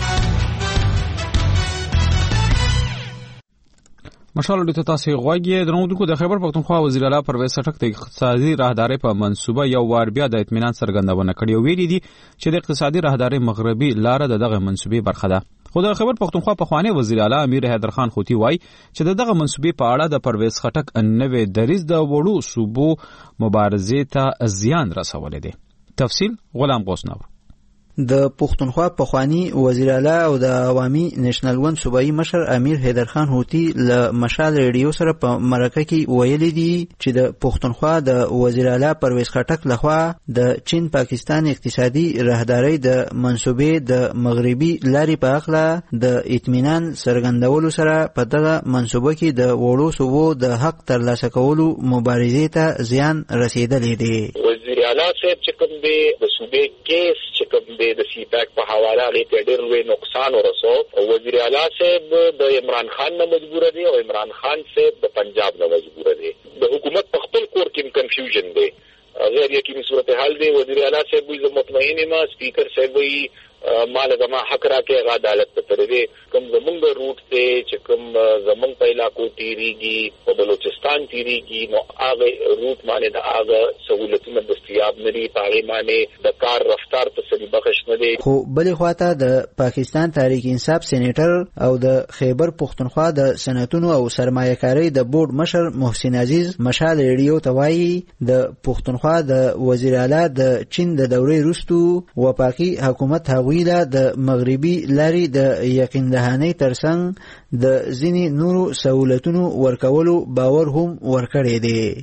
مشال ډیټا تاسو غوږی درنو د خیبر پختونخوا وزیر اعلی پرویز خټک د اقتصادي راهداري په منسوبه یو وار بیا د اطمینان څرګندونه کړې ویلي دي چې د اقتصادي راهداري مغربي لار دغه منسوبې برخه ده. خو د خیبر پختونخوا په خوانی وزیر اعلی امیر حیدر خان خوتی وای چې دغه منسوبې په اړه د پرویز خټک نوې دریز د وړو صوبو مبارزې ته زیان رسولې دي. تفصیل غلام غوسنور. د پښتونخوا پخوانی وزیر اعلی او د عوامي نېشنل ون صوبایي مشر امیر حیدر خان هوتی له مشال ریډیو سره په مرکه کې ویلي دي چې د پښتونخوا د وزیر اعلی پرویز خټک لخوا د چین پاکستان اقتصادي راهداري د منسوبې د مغربي لارې په اړه د اطمینان څرګندولو سره په دغه منسوبه کې د وړو صوبو د حق ترلاسه کولو مبارزې ته زیان رسیدلی دی. وزیر اعلی صاحب چې کوم دی د صوبې کیس چې کوم دی د سی پیک په حواله لري ته ډېر لوی نقصان ورسو او وزیر اعلی صاحب د عمران خان نه مجبور دی او عمران خان صاحب د پنجاب نه مجبور دی. د حکومت په خپل کور کې کنفیوژن دی غیر یقیني صورتحال دی. وزیر اعلی صاحب وی مطمئن ما سپیکر صاحب وی مال زما حق راکې عدالت ته تر دې کوم زمونږ روټ ته چې کوم زمونږ په علاقو تیریږي په بلوچستان تیریږي نو هغه روټ باندې د هغه سہولتونه دستیاب نه دي هغه باندې د کار رفتار تسلی بخش نه دي. خو بلې خواته د پاکستان تحریک انصاف سېنیټر او د خیبر پښتونخوا د صنعتونو او سرمایه‌کارۍ د بورډ مشر محسن عزیز مشال ریډیو ته وایي د پښتونخوا د وزیر اعلی د چین د دورې وروسته وفاقي حکومت ویلا د مغربي لاري د یقین دهانۍ ترڅنګ د ځینې نورو سہولتونو ورکولو باور هم ورکړی دی.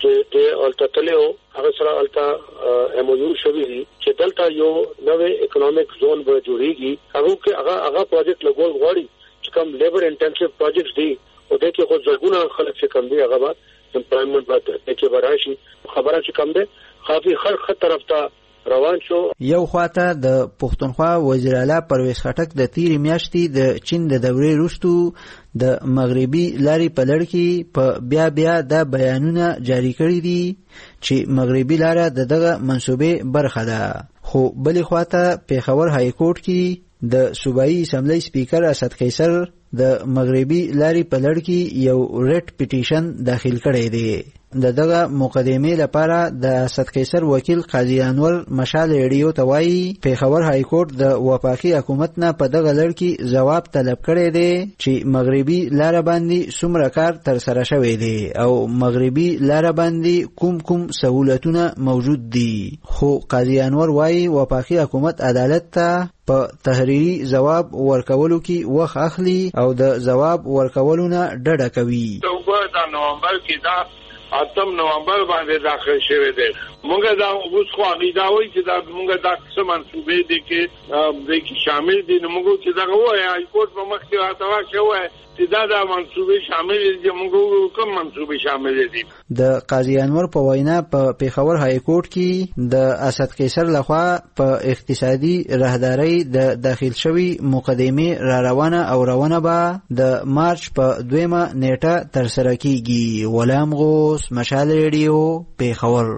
چې الټتلیو هغه سره الټا امویو شوی چې دلته یو نوې اکونومیک زون به جوړیږي هغه کې هغه هغه پروجیکټ لګول غواړي چې کوم لیبر انټنسیو پروجیکټ دي او د کې خو ځګونه خلک چې کم دي هغه به امپلویمنت به کې وراشي خبره چې کم ده کافي خلک خط طرف ته روان شو. یو خواته د پښتونخوا وزیر اعلی پرویز خټک د تیری میاشتې د چین د دورې وروسته د مغربي لارې په لړ کې په بیا بیا د بیانونه جاری کړي دي چې مغربي لاره د دغه منسوبې برخه ده. خو بلې خواته پیښور های کورټ کې د صوبایي اسمبلی سپیکر اسد قیصر د مغربي لارې په لړ کې یو ریټ پټیشن داخل کړی دی. د دغه مقدمې لپاره د اسد قیصر وکیل قاضي انور مشال ریډیو ته وایي پیښور های کورټ د وفاقي حکومت نه په دغه لړ کې جواب طلب کړی دی چې مغربي لار باندې څومره کار تر سره شوی دی او مغربي لار باندې کوم کوم سہولتونه موجود دي. خو قاضي انور وایي وفاقي حکومت عدالت ته په تحریری جواب ورکولو کې وخت اخلي او د جواب ورکولو نه ډډه کوي. د نومبر کې دا اتم نومبر باندې داخل شوی دی. مونږ دا اوس خو اړیدا وایي چې دا مونږ دا څه منسوبې دي کې د کې شامل دي. نو چې دا وایي هاي کورټ په مخ کې راځوا شوی چې دا د منسوبې شامل دي. مونږ کوم منسوبې شامل دي؟ د قاضي انور په وینا په پیښور های کورټ کې د اسد قیصر لخوا په اقتصادي راهداري د داخل شوی مقدمه را روانه او روانه به د مارچ په دویمه نیټه تر سره کیږي. غلام غوث، مشال ریډیو، پیښور.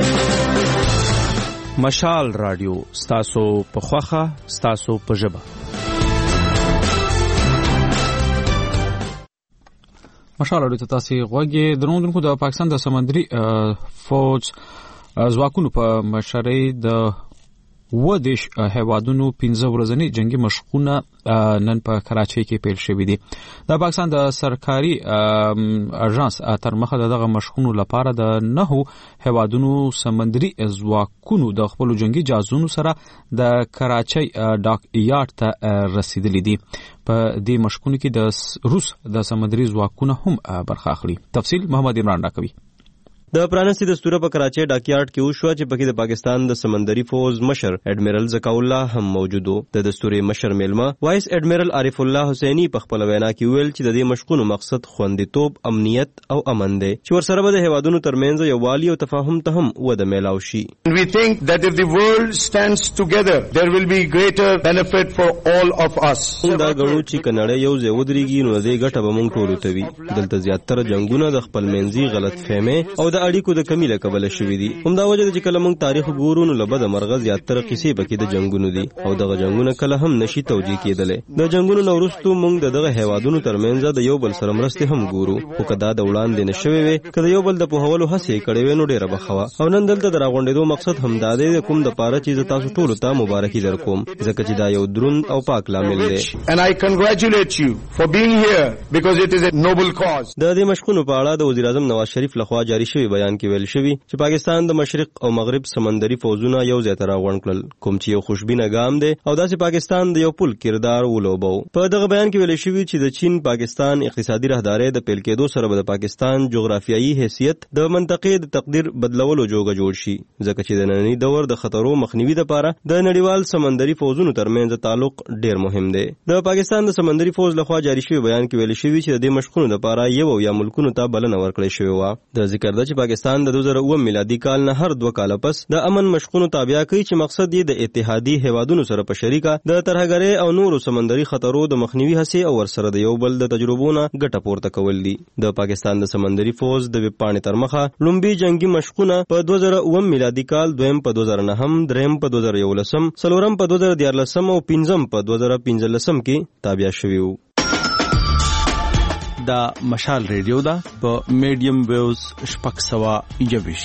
مشال رادیو ستاسو په خوخه ستاسو په ژبه. مشال رادیو ته تاسو غوږی درنونکو د پاکستان د سمندري فوج ځواکونو په مشرۍ د و دیش هیوادونو پنځه ورځنی جنگي مشقونه نن په کراچۍ کې پیل شوې دي. د پاکستان د سرکاري اژانس تر مخه دغه مشقونو لپاره د نهو هیوادونو سمندري ځواکونو د خپل جنگي جهازونو سره د کراچۍ ډاک یارډ ته رسیدلي دي. په دې مشقونو کې د روس د سمندري ځواکونو هم برخه اخلي. تفصیل محمد عمران راکوي. د پرانستی دستوره په کراچۍ ډاکیارډ کې وشو چې پکې د پاکستان د سمندري فوج مشر اډمیرل زکا الله هم موجود و. د دستوري مشر میلمه وایس اډمیرل عارف الله حسینی په خپل وینا کې ویل چې د دې مشقونو مقصد خوندیتوب، امنیت او امن دی چې ورسره به د هیوادونو ترمنځ یووالي او تفاهم ته هم وده میلاو شي. We think that if the world stands together there will be greater benefit for all of us. دا غوړو چې کنړې یو ځای ودرېږي نو دې ګټه به مونږ ټول ته وي. دلته زیاتره جنگونه د خپل منځي غلط فهمه او د اړیکو د کمی له کبله شوې دي. همدا وجه ده چې کله موږ تاریخ ګورو نو له بده مرغه زیاتره کیسې پکې د جنگونو دي او دغه جنگونه کله هم نشي توجیه کېدلی. د جنگونو نه وروسته موږ دغه هیوادونو ترمنځ د یو بل سره مرستې هم ګورو، خو که دا د وړاندې نه شوې وي، که د یو بل د پوهولو هڅې کړې وي نو ډېره به ښه وه. او نن دلته د راغونډېدو مقصد همدا دی د کوم دپاره چې زه تاسو ټولو ته مبارکي در کوم ځکه چې دا یو دروند او پاک لامل دی. And I congratulate you for being here because it is a noble cause. د دې مشقونو په اړه د وزیر اعظم نواز شریف لخوا جاری شوی بیان کې ویل شوی چې پاکستان د مشرق او مغرب سمندري فوجونه یو ځای ته راغونډ کړل، کوم چې یو خوشبینه ګام دی او داسې پاکستان د یو پل کردار ولوبو. په دغه بیان کې ویل شوی چې د چین پاکستان اقتصادي راهداري د پیل کېدو سره به د پاکستان جغرافیایي حیثیت د منطقې د تقدیر بدلولو جوګه جوړ شي ځکه چې د ننني دور د خطرو مخنیوي لپاره د نړیوال سمندري فوجونو ترمنځ تعلق ډیر مهم دی. د پاکستان د سمندري فوج لخوا جاری شوی بیان کې ویل شوی چې د دې مشقونو لپاره یو یا ملکونو ته بلنه ورکړې شوې وه. د ذکر ده چې پاکستان د دوه زره اووه میلادي کال نه هر دوه کاله پس د امن مشقونو تابع کوي چې مقصد یې د اتحادي هیوادونو سره په شریکه د ترهګرۍ او نورو سمندري خطرو د مخنیوي هڅې او ورسره د یو بل د تجربو نه ګټه پورته کول دي. د پاکستان د سمندري فوج د ویبپاڼې تر مخه لومبي جنگي مشقونه په دوه زره اووه میلادي کال، دویم په دوه زره نهم، دریم په دوه زره یولسم، څلورم په دوه زره دیارلسم او پنځم په دوه زره پنځلسم کې تابع شوي وو. دا مشال ریډیو ده په میډیم ویوز شپږ سوه یوویش.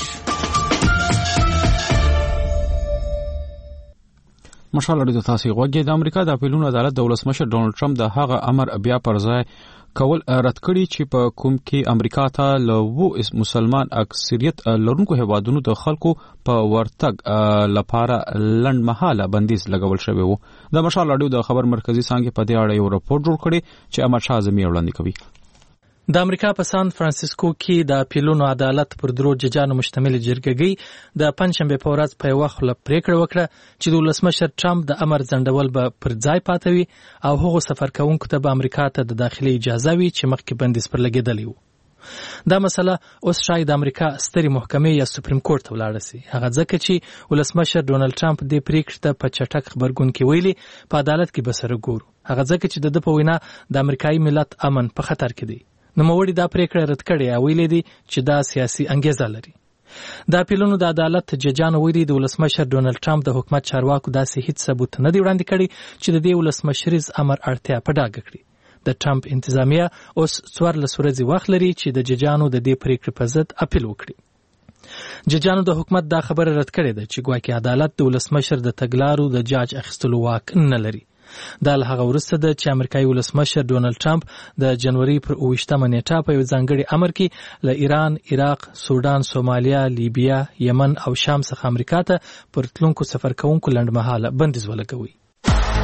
مشال ریډیو ته تاسو غوږی. د امریکا د اپیلونو عدالت د ولسمشر ډونالد ټرمپ د هغه امر بیا پر ځای کول رد کړي چې په کوم کې امریکا ته له وو مسلمان اکثریت لرونکو هیوادونو د خلکو په ورتګ لپاره لنډ مهاله بندیز لګول شوی وو. د مشال ریډیو د خبر مرکزی څانګې په دې اړه یو راپور جوړ کړی چې احمد شاه اعظمي وړاندې کوي. د امریکا په سان فرانسیسکو کې د اپیلونو عدالت پر درو ججانو مشتمل جرګګۍ د پنځشنبه په ورځ په یوه خوله پریکړه وکړه چې د ولسمشر ټرمپ د امر ځنډول به پر ځای پاتې وي او هغو سفر کوونکو ته به امریکا ته د داخلي اجازه وي چې مخکې بندیز پر لګېدلی وو. دا مسله اوس شاید د امریکا سترې محکمې یا سپریم کورټ ته ولاړه سي، هغه ځکه چې ولسمشر ډونالد ټرمپ دې پریکړې ته په چټک خبرګون کې ویلي په عدالت کې به سره ګورو، هغه ځکه چې د ده په وینا د امریکایي ملت امن په خطر کې دی. نوموړي دا پریکړه رد کړې او ویلي دي چې دا سیاسي انګیزه لري. د اپیلونو د عدالت ججانو ویلي د ولسمشر ډونالد ټرمپ د حکومت چارواکو داسې هیڅ ثبوت نه دی وړاندې کړی چې د دې ولسمشریز امر اړتیا په ډاګه کړي. د ټرمپ انتظامیه اوس څوارلس ورځې وخت لري چې د ججانو د دې پریکړې په ضد اپیل وکړي. ججانو د حکومت دا خبره رد کړې ده چې ګواکې عدالت د ولسمشر د تګلارو د جاج اخیستلو واک نه لري. دا له هغه وروسته ده چې امریکایي ولسمشر ډونالد ټرمپ د جنوري پر اوویشتمه نیټه په یو ځانګړي امر کې له ایران، عراق، سودان، سومالیا، لیبیا، یمن او شام څخه امریکا ته پر تلونکو سفر کوونکو لنډمهاله بندیز ولګوي.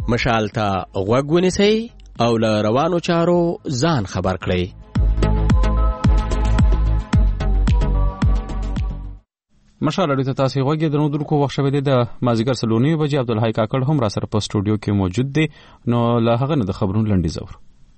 مشال ته غوږ ونیسئ او له روانو چارو ځان خبر کړئ. مشال اړیته ته تاسو غوږی درنو درکو وخت شوه د مازیګر سلونی بجې عبدالحی کاکړ هم را سره په سټوډیو کې موجود دی. نو له هغه نه د خبرونو لنډی زور.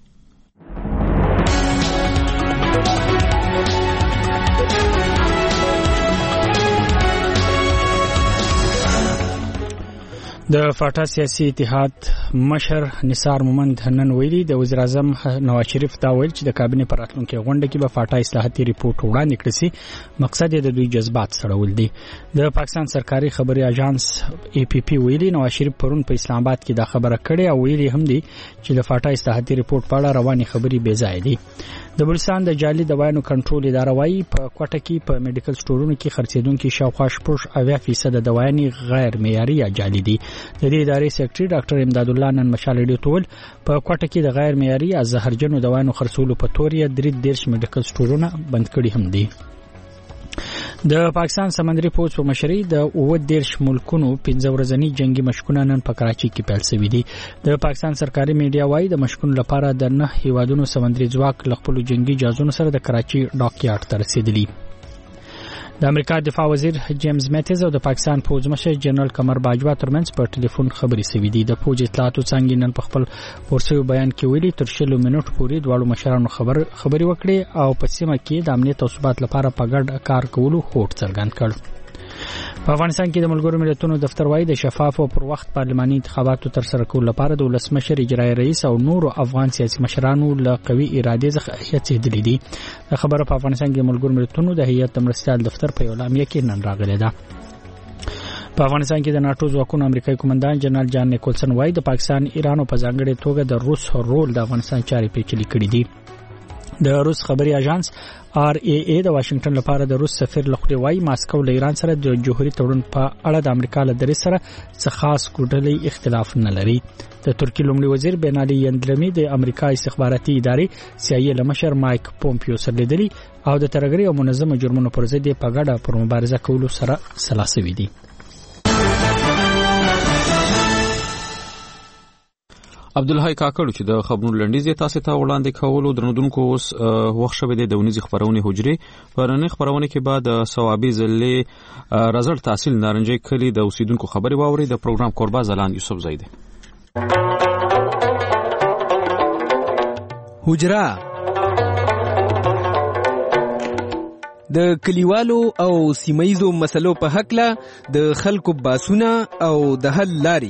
د فاټا سیاسي اتحاد مشر نثار مومند نن ویلي د وزیر اعظم نواز شریف دا ویل چې د کابینې پر راتلونکي غونډه کې به فاټا اصلاحاتي ریپورت وړاندې کړي سي. مقصد یې د دوی جذبات سړول دي. د پاکستان سرکاري خبري اژانس ای پی پی ویلي نواز شریف پرون په اسلام آباد کې دا خبره کړې او ویلي هم دي چې د فاټا اصلاحاتي ریپورت په اړه رواني خبري بې ځای دي. د بلوچستان د جعلي دوايانو کنټرول اداره وايي په کوټه کې په میډیکل سټورونو کې خرڅېدونکو شاوخوا شپږ اویا فیصد دوايانې غیر معیاري یا جعلي دي. د دې ادارې سیکریټري ډاکټر امداد الله نن مشال ریډیو ته ویل په کوټه کې د غیر معیاري یا زهرجنو دوايانو خرڅولو په تور یې درې دیرش میډیکل سټورونه بند کړي هم دي. د پاکستان سمندري پوځ په مشرۍ د اووه دیرش ملکونو پنځه ورځني جنگي مشقونه نن په کراچۍ کې پیل شوي دي. د پاکستان سرکاري میډیا وايي د مشقونو لپاره د نه هیوادونو سمندري ځواک له خپلو جنگي جهازونو سره د کراچۍ ډاک یارډ ته رسیدلي. د امریکا دفاع وزیر جیمز میټز او د پاکستان پوځ مشر جنرال قمر باجوا ترمنځ په ټلیفون خبرې شوې دي. د پوځ اطلاعاتو څنګه نن په خپل ورسوي بیان کې ویلي تر شلو منټو پورې دواړو مشرانو خبر خبرې وکړې او په سیمه کې د امنیت او ثبات لپاره په ګډ کار کولو هوډ څرګند کړ. په افغانستان کې د ملګرو ملتونو دفتر وايي د شفاف او پر وخت پارلماني انتخاباتو تر سره کولو لپاره د ولسمشر اجرایي رئیس او نورو افغان سیاسي مشرانو له قوي ارادې څخه هڅېدلې دي. د خبره په افغانستان کې د ملګرو ملتونو د هیئت د مرستیال دفتر په اعلامیه کې نن راغلې ده. په افغانستان کې د ناتو ځواکونو امریکایي قومندان جنرال جان نیکولسن وايي د پاکستان ایران او په ځانګړې توګه د روس رول د افغانستان چارې پیچلې کړې دي. د روس خبري اژانس آر ای ای د واشنگټن لپاره د روس سفیر لخوا وايي ماسکو له ایران سره د جوهري تړون په اړه د امریکا له درې سره څه خاص کوډلې اختلاف نه لري. د ترکیې لومړي وزیر بنالي یندرمي د امریکا استخباراتي ادارې سی آی ای لمشر مایک پومپیو سره لیدلي او د ترګري او منظمه جرمونو پر ضد په ګډه پر مبارزه کولو سره سلاسوي دي. عبدالحی کاکړ چې د خبرونو لنډیز تاسو ته وړاندې کولو درنودونکو اوس وخت شوه د ونیزي خبرونه حجرې پرنه خبرونه کې بعد ثوابي زلې رزلټ تحصیل نارنجي کلی د اوسیدونکو خبري واوري د پروګرام قربا زلان یوسف زیده. حجره د کلیوالو او سیمایزو مسلو په حق له د خلکو باسونه او د حل لاري.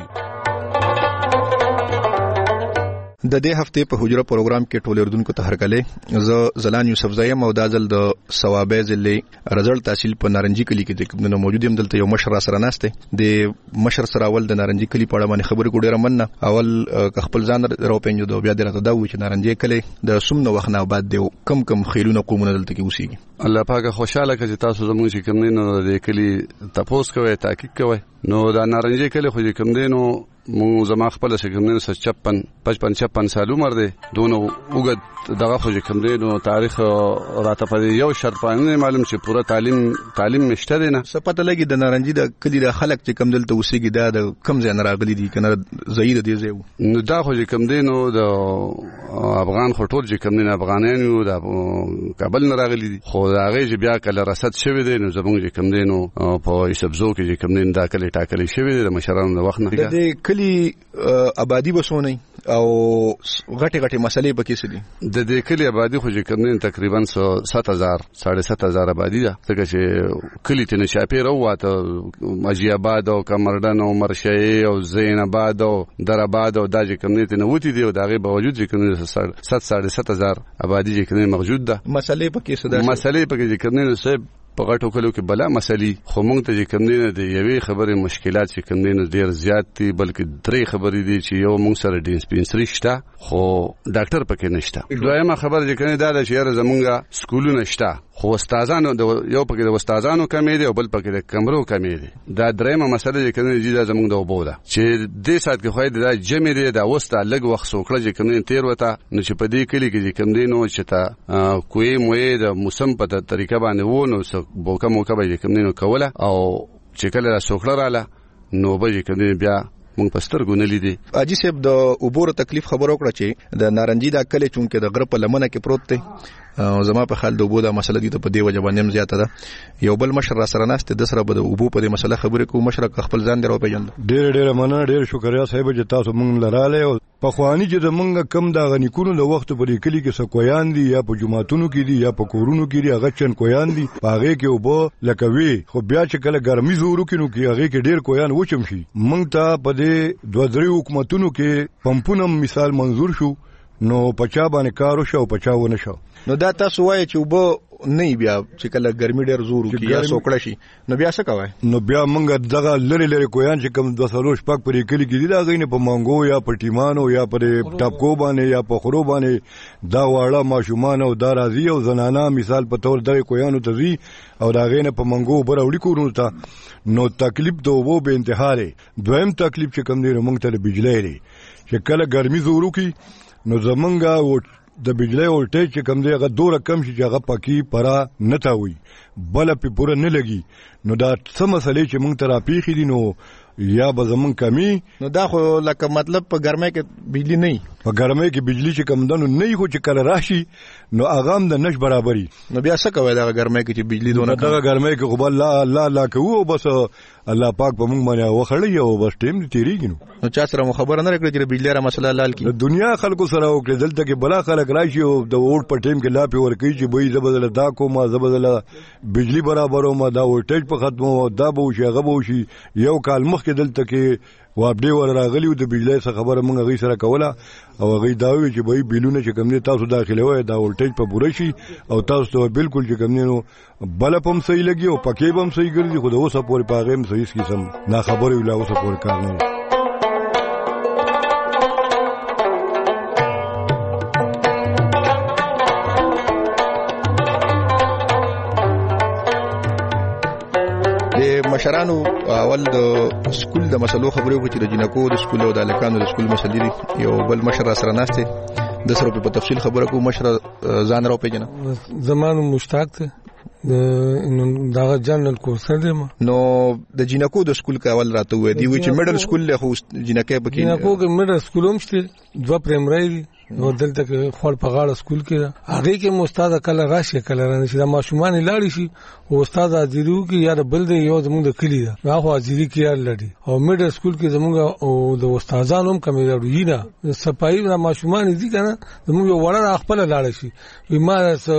د دې هفته په حجره پروګرام کې ټول اردوونکو ته هرکله ز زلان یوسف زایم او دازل د ثوابه زلې رزلټ تحصیل په نارنجي کلی کې د موجود یم دلته یو مشر سره ناشته د مشر سره اول د نارنجي کلی په اړه باندې خبرې کوډه رمنه اول خپل ځان راو پنځو د بیا درته دا و چې نارنجي کلی د سومنه وخت نه بعد دی کم کم خیلونه قومونه دلته کې اوسېږي. الله پاک خوشاله کړي تاسو زموږ چې کوم نه د کلی تاسو کوي تحقیق کوي نو دا نارنجي کلی خو چې کوم دینو مو زما خپل شګمنه پچپن پچپن پچپن سال عمر دی دونو وګد دغه خو کوم دی نو تاریخ راته په یو شرط باندې معلوم چې پوره تعلیم تعلیم مشته دی نه سپته لګي د نارنجي د کلی د خلک چې کم دلته اوسېږي دا د کم ځای نه راغلي دي کنه زید دی زیو نو دا خو کوم دی نو د افغان خټول چې کوم دی افغانان یو د کابل نه راغلي دي خو دا غي چې بیا کله رصد شوی دی نو زموږ چې کوم دی نو په حسابزو کې چې کوم دی دا کله ټاکلې شوی دی د مشرانو د وخت نه د کلی آبادی بسونه او غټي غټي مسلې پکې سړي د دې کلی آبادی خو چې کوم تقریبا سات هزار ساڑھے سات هزار آبادی ده څنګه چې کلی ته نشاپې راوته ماجی آباد او کمردن او مرشي او زین آباد او در آباد او داج کوم ته نه وتی دی او دغه باوجود چې کوم سات ساڑھے سات هزار آبادی چې کوم موجود ده مسلې پکې سړي مسلې پکې چې کوم صاحب په غټو کلو کې بلا مسلې خو مونږ ته چې کوم نه دی یوې خبرې مشکلات چې کوم نه ډیر زیات دي بلکې درې خبرې دي چې یو مونږ سره ډیسپنسری شته خو ډاکټر پکې نشته دویمه خبره چې کوم دا د شهر زمونږه سکولونه شته خو استادانو یو پکې د استادانو کمې دي او بل پکې د کمرو کمې دي دا درېمه مسله چې کوم نه زمونږ د وبو ده چې دې سات کې خو دا جمع دي دا وسته لګ وخت سوکړه چې کوم نه تیر وته نو چې په دې کلی کې کوم دي نو چې تا کوی موې د موسم په طریقه باندې وو نو بوکا موکا به کوم نه کوله او چې کله سوکړه رااله نو به کوم بیا موږ پسترګو نه لیدې. اجي صاحب د اوبور تکلیف خبرو کړه چې د نارنجي دا کله چونکه د غره په لمنه کې پروت دی او زما په خیال د اوبو دا مسله دي ته په دی وجه باندې زیاته ده. یو بل مشر را سره ناشته د سره به د اوبو په دې مسله خبرې کوو. مشر خپل ځان درو پیژند. ډېر ډېر مننه، ډېر شکریا صاحب چې تاسو مونږ لراله. او په خواني چې د مونږ کم دا غنیکونو د وخت په کلی کې سکویان دي یا په جماعتونو کې دي یا په کورونو کې دي هغه چن کویان دي هغه کې اوبو لکوي. خو بیا چې کله ګرمي زورو کې نو کې هغه کې ډېر کویان وچم شي. مونږ ته په دې دوه درې حکومتونو کې پمپونه مثال منظور شو نو پچا باندې کارو شو پچا ونه شو. نو دا تاسو وایي چې وب نه بیا چې کله ګرمي ډېر زور وکړي یا سوکړه شي نو بیا څه کوي؟ نو بیا موږ دغه لری لری کویان چې کوم د سلو شپږ پرې کلی کې دي دا غینه په مانګو یا په ټیمانو یا په ټاپکو باندې یا په خرو باندې دا واړه ماشومان او دا راځي او زنانه مثال په تور دغه کویانو ته زی او دا غینه په مانګو براوړي کورونو ته نو تکلیف د وبو به انتها لري. دویم تکلیف چې کوم دی موږ ته بجلی لري چې کله ګرمي زور وکړي نو زمونږه د بجلی ولټیج چې کم دی هغه دوره کم شي چې هغه پاکي پرا نه تاوي بل په پوره نه لګي. نو دا څه مسلې چې مونږ ته راپېښې دي نو یا به زمون کمی. نو دا خو لکه مطلب په ګرمۍ کې بجلی نه په ګرمۍ کې بجلی چې کم دنو نه خو چې کله راشي نو هغه هم د نش برابري. نو بیا څه کوي دا ګرمۍ کې چې بجلی دونه دا ګرمۍ کې خو بل لا لا لا کوو بس الله پاک په موږ باندې وخړی او بس ټیم دې تیریږي. نو نو چا سره خبره نه کړې چې بجلی را مسله لال کی د دنیا خلکو سره او کې دلته کې بلا خلک راشي او د ووټ په ټیم کې لا په ور کوي چې به زبدل دا کومه زبدل بجلی برابرو ما دا ولټیج په ختمو دا به شي هغه به شي. یو کال مخکې دلته کې وابډي ور راغلی د بجلی څخه خبره مونږ غي سره کوله او غي داوي چې به بیلونه چې کوم دي تاسو داخله وای دا ولټیج په پوره شي او تاسو ته بالکل چې کوم نو بل پم صحیح لګي او پکې بم صحیح ګرځي خو د اوسه پورې پاغم صحیح قسم نه خبره ویلا اوسه پورې کار نه. مشرانو اول د سکول د مسلو خبرو کې د جنکو د سکول او د لکانو د سکول مسلې دي. یو بل مشر سره ناشته د سره په تفصیل خبره کو. مشر ځان راو پیژنه زمانو مشتاق ته د دغه جنرال کورسر دی. نو د جنکو د سکول کې اول راته وې دی چې میډل سکول له خو جنکه پکې جنکو کې میډل سکول هم شته دوه پرایمري دي نو دلته کې خور په غاړه سکول کې هغه کې مستاد کله راشي کله رانشي د ماشومان لاړ شي او استاد حاضرو کې یار بل دی یو زموږ د کلی دا هغه حاضری کې یار لړي او میډل سکول کې زموږ او د استادانو هم کمی لړي نه صفای د ماشومان دي کنه زموږ وړه خپل لاړ شي ما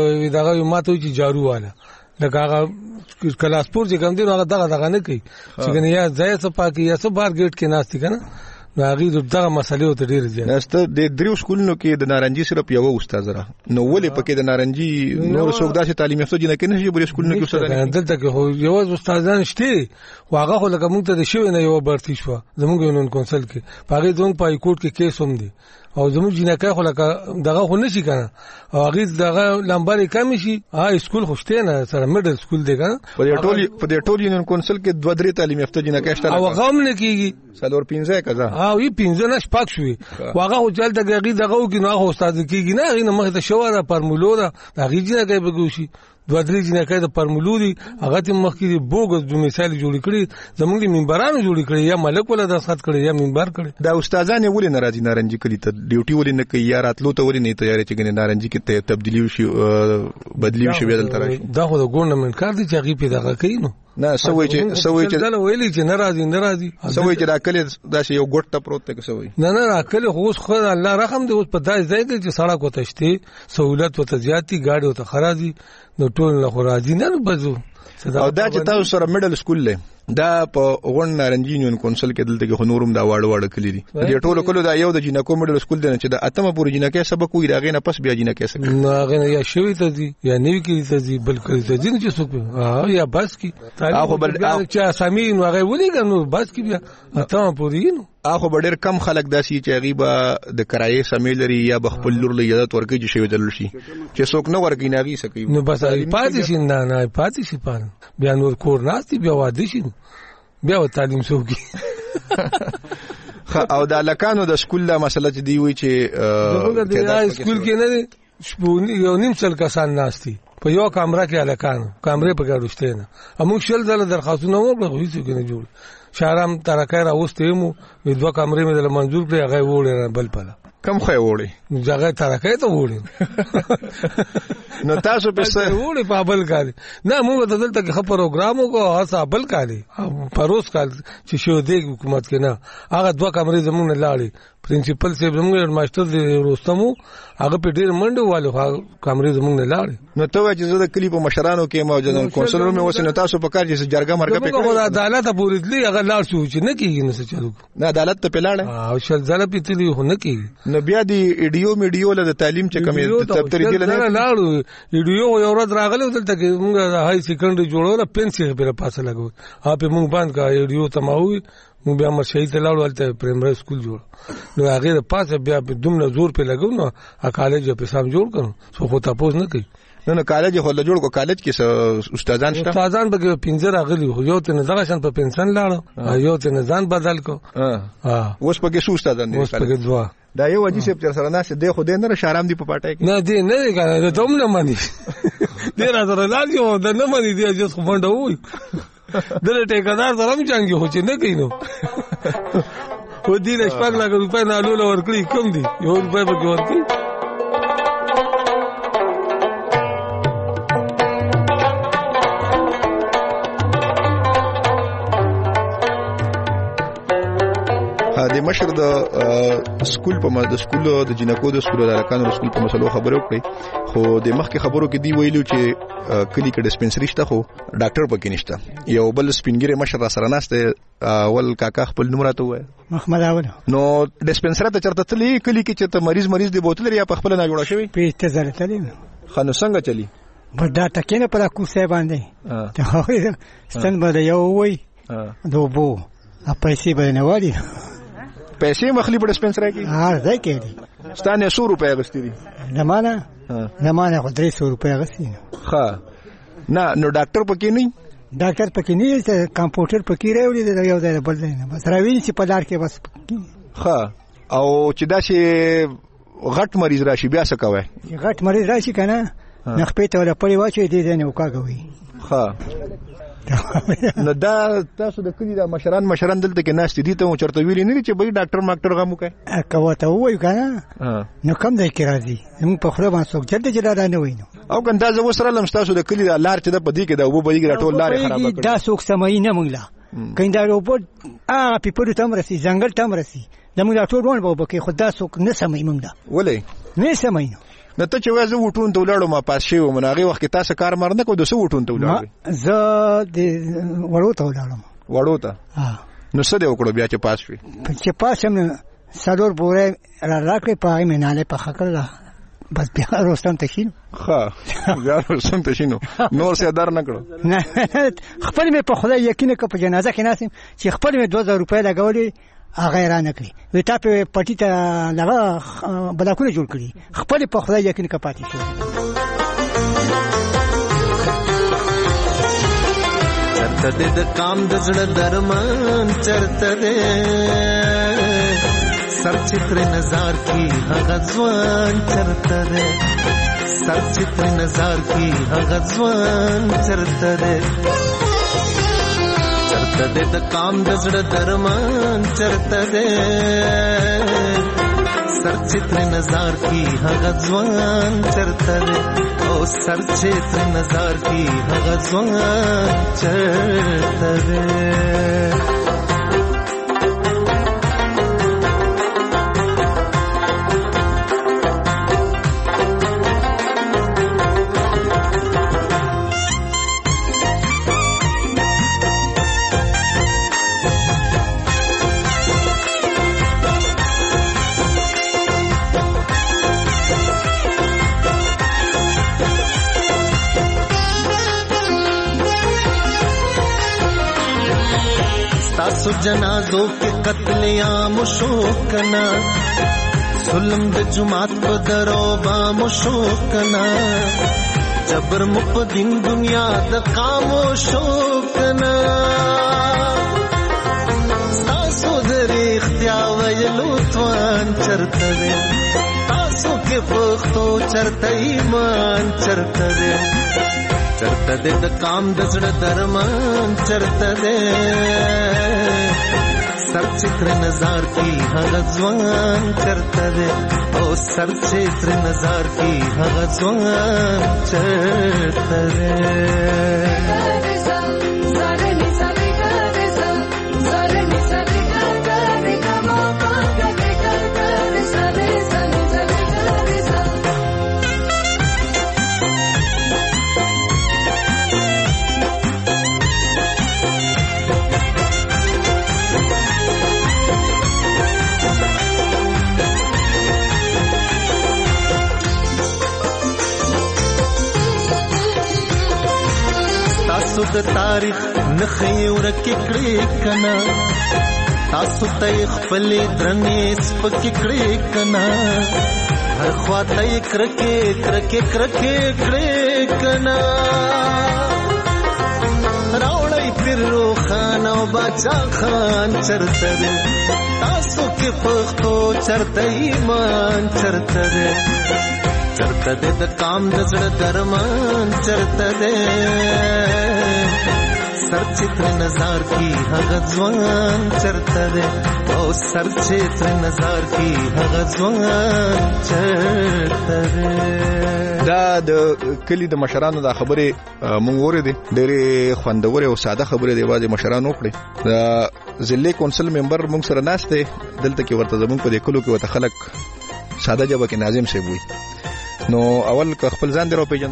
دغه ما ته چې جارو واله لکه هغه کلاسپور چې کوم دی هغه دغه دغه نه کوي چې کنه یا ځای صفا کې یا صبر ګیټ کې ناشتي کنه هغه دغه مسلې ته ډیر زیات نهسته د دریو سکولونو کې د نارنجي صرف یو استاد را نو ولې پکې د نارنجي نور څوک داسې تعلیم یافته جن کې نشي بری سکولونو کې استاد نه دلته کې خو یو استادان شته واغه خو لکه موږ ته د شوی نه یو برتی شو زموږ یونین کونسل کې پاګې دوم پای کوټ کې کیس هم دي او زموږ جنکه خو لکه دغه خو نشي کنه او هغه دغه لمباري کم شي ها سکول خوشته نه سره میډل سکول دی کنه په دې ټول په دې ټول یونین کونسل کې دوه درې تعلیم یافته جنکه شته او غم نه کیږي سالور پنځه کزا ها وی پنځه نه شپږ شوي واغه خو جلد دغه دغه کې نو هغه استاد کیږي نه غي نه مخ ته شو را پرمولو دا هغه جنکه بګوشي دوه درې جنکه د پرمولو دي هغه ته مخ کې بوګز د مثال جوړ کړي زموږ منبرانو جوړ کړي یا ملک ولا د خط کړي یا منبر کړي دا استادان ولې ناراضي نارنجي کړي ته ډیوټي ولې نه کوي یا راتلو ته ولې نه تیاری چې ګنې نارنجي کې تبدیلی وشي بدلی وشي بدل ترشي دا خو د ګورنمنت کار دي چې هغه پیدا کوي نو نه سوي چې سوي چې دا ویلي چې ناراضي ناراضي سوي چې راکله دا شی یو ګټ ته پروت ته سوي نه نه راکله خو اوس خو الله رحم دې اوس په دای ځای کې چې سړک وته شته سہولت وته زیاتی گاډي وته خرازي نو ټول نه خو راځي نه بزو او دا چې تاسو سره میډل سکول له دا په غون نارنجي یونین کونسل کې دلته کې خنورم دا واړه واړه کلی دي د ټولو کلو دا یو د جنکو میډل سکول دی چې د اتمه پورې جنکه سبق وي راغې نه پس بیا جنکه سبق نه غنه یا شوی ته دي یا نیو کې ته دي بلکې ته دي چې څوک ها یا بس کې هغه بل چې سامي نو هغه ولي نو بس کې بیا اتمه پورې نو هغه ډېر کم خلک داسي چې غیبه د کرایې سمیلري یا بخپل لور له عادت ورکې چې شوی دل شي چې څوک نو ورګی ناږي سکی نو بس پاتې شي نه نه پاتې شي پاره بیا نور کور ناشتي بیا واده شي بیا و تعلیم سوګي او د لکانو د سکول لا مسله دی وی چې د سکول کې نه شپون یو نیم څل کسان ناشتي په یو کمره کې لکانو کمرې په ګډوشته نه امو شل دل درخواستونه وکړو هیڅ کې نه جوړ شارام ترکای را اوسته مو دوه کمرې مې د منظور کړې هغه وړه بل پله کم خو وړي ځای ترکای ته وړي نو تاسو په څه وړي په بل کال نه موږ د دلته کې پروګرامو کو هڅه بل کالي پروس کال چې شو د حکومت کې نه هغه دوه کمرې زموږ نه لاړې پرنسپل صاحب زموږ ماستر دی روستمو هغه په ډیر منډه والو کمرې زموږ نه لاړې نو ته چې زه د کلی په مشرانو کې موجودم کونسلر مې وسنه تاسو په کار چې جرګه مرګه په کوم عدالت پوریدلی هغه لاړ شو چې نه کیږي نه څه چلو نه عدالت ته پلاړه او شل ځله پیتلی هو نه کیږي نو بیا دی ایډیو میډیو له تعلیم چې کمې دفتر دی نه لاړو ایډیو یو ورځ راغله دلته کې موږ هاي سیکنډري جوړول پنسي په پاسه لګو هغه موږ باندې کا ایډیو تماوي موږ بیا مرشد ته لاړو ولته پرایمري سکول جوړ نو هغه پاسه بیا په دومره زور په لګو نو ا کالج په سم جوړ کړو سو خو تاسو نه کوي نو نو کالج خو له جوړ کو کالج کې استادان شته استادان به پنځه راغلي خو یو ته نه دغه شان په پنسن لاړو یو ته نه ځان بدل کو ها اوس په کې شو استادان دي اوس په کې دوا دا یو وجې چې تر سره نه دی خو دې نه شارام دی په پټای کې نه دی نه کنه ته هم نه مانی دې را سره لاړ یو د نه مانی دی چې خو منډه وای دله ټیکادار سره هم څنګه هو چې نه کینو و دې له شپږ لک روپۍ نه لول ورکړي کم دي یو روپۍ به ورکړي د مشر د سکول په د سکول د جنکو د سکول د ارکانو سکول په مسلو خبرو کړې خو د مخکې خبرو کې دی ویلو چې کلی کې ډسپنسری شته خو ډاکټر پکې نشته یو بل سپینګری مشر را سره ناشته اول کاکا خپل نوم راته وای محمد اول نو ډسپنسری ته چرته تللی کلی کې چې ته مریض مریض دی بوتل یا په خپل نه جوړه شوی په تزل تللی خنو څنګه چلی بډا ټکینه پر کوسه باندې ته هغه ستن بده یو وای دوبو ا پیسې به نه وادي پیسې مخلي په ډسپنسری کې ها ځای کې ستانه سو روپے غستې دي زمانہ زمانہ خو درې سو روپے غستې ها نه نو ډاکټر پکې نه ډاکټر پکې نه چې کمپیوټر پکې راوړي دا یو ځای بل ځای نه بس راوین چې په لار کې بس ها او چې دا چې غټ مریض راشي بیا څه کوي غټ مریض راشي کنه نه خپې ته ولا پړی واچي دې دې نه وکاږي ها نو دا تاسو د کلی د مشران مشران دلته کې ناس دي ته چرته ویلي نه چې به ډاکټر ماکټر غمو کوي کوته وای کنه نو کم ځای کې راځي موږ په خپل باندې څوک جلد جلد نه وینو او کنده زه وسره لم تاسو د کلی د لار چې د پدې کې دا وبو بېګ راټول لارې خراب کړي دا څوک سمای نه مونږه کیندا روبوت ا پیپړو تم رسی ځنګل تم رسی د موږ ټول ون وبو کې خدا څوک نه سمای مونږه ولې نه سمای نو ته چې وځو وټون ته ولاړو ما پاس شي و مناغي وخت کې تاسو کار مرنه کو د سو وټون ته ولاړو زه د وړو ته ولاړم وړو ته ها نو څه دی وکړو بیا چې پاس شوي چې پاس هم سالور بوره را راکړې پای مې ناله په خکړه بس بیا روستم ته شین ها بیا روستم ته شینو نور څه در نه کړو نه خپل مې په خدای یقین ک په جنازه کې ناسم چې خپل مې دوه زره روپۍ لګولې هغه را نه کړی وی تا په پټی ته لغه بلاکونه جوړ کړی خپل په خدای یقین کا پاتې شو چرته د کام د زړه درمان چرته ده سر چتر نظر کی هغه ځوان چرته ده سر چتر نظر کی هغه ځوان چرته ده چرته دې د کام د زړه درمان چرته دې سر چتر نظر کی هغه ځوان چرته دې او سر چتر نظر کی هغه ځوان چرته دې سو جنازو کے قتل عام شوکنا ظلم د جماعت په درو بام شوکنا جبر مقدم دنیا د قام شوکنا تاسو د اختیار ویلو توان چرته تاسو کې پختو چرته ایمان چرته چرته دې د کام د زړه درمان چرته دې سر چتر نظر کی هغه ځوان چرته دې او سر چتر نظر کی هغه ځوان چرته دې تاسو د تاریخ نخې ورکې کړې کنا تاسو ته خپل درنې سپک کړې کنا هر خواته کرکې کرکې کرکې کړې کنا راوړی پیرو خان او باچا خان چرته دې تاسو کې پښتو چرته ایمان چرته دې چرته دې د کام د زړه درمان چرته دې سر چتر نظر کی هغه ځوان چرته دې او سر چتر نظر کی هغه ځوان چرته دې. دا د کلی د مشرانو دا خبره مونږ وره دي ډېرې خوندورې او ساده خبره دی واځي مشرانو کړې. دا ضلع کونسل ممبر مونږ سره ناشته دلته کې ورته زمونږ په دې کلو کې وته خلک ساده جواب کې ناظم صاحب وي. نو اول که خپل ځان درو پیژن.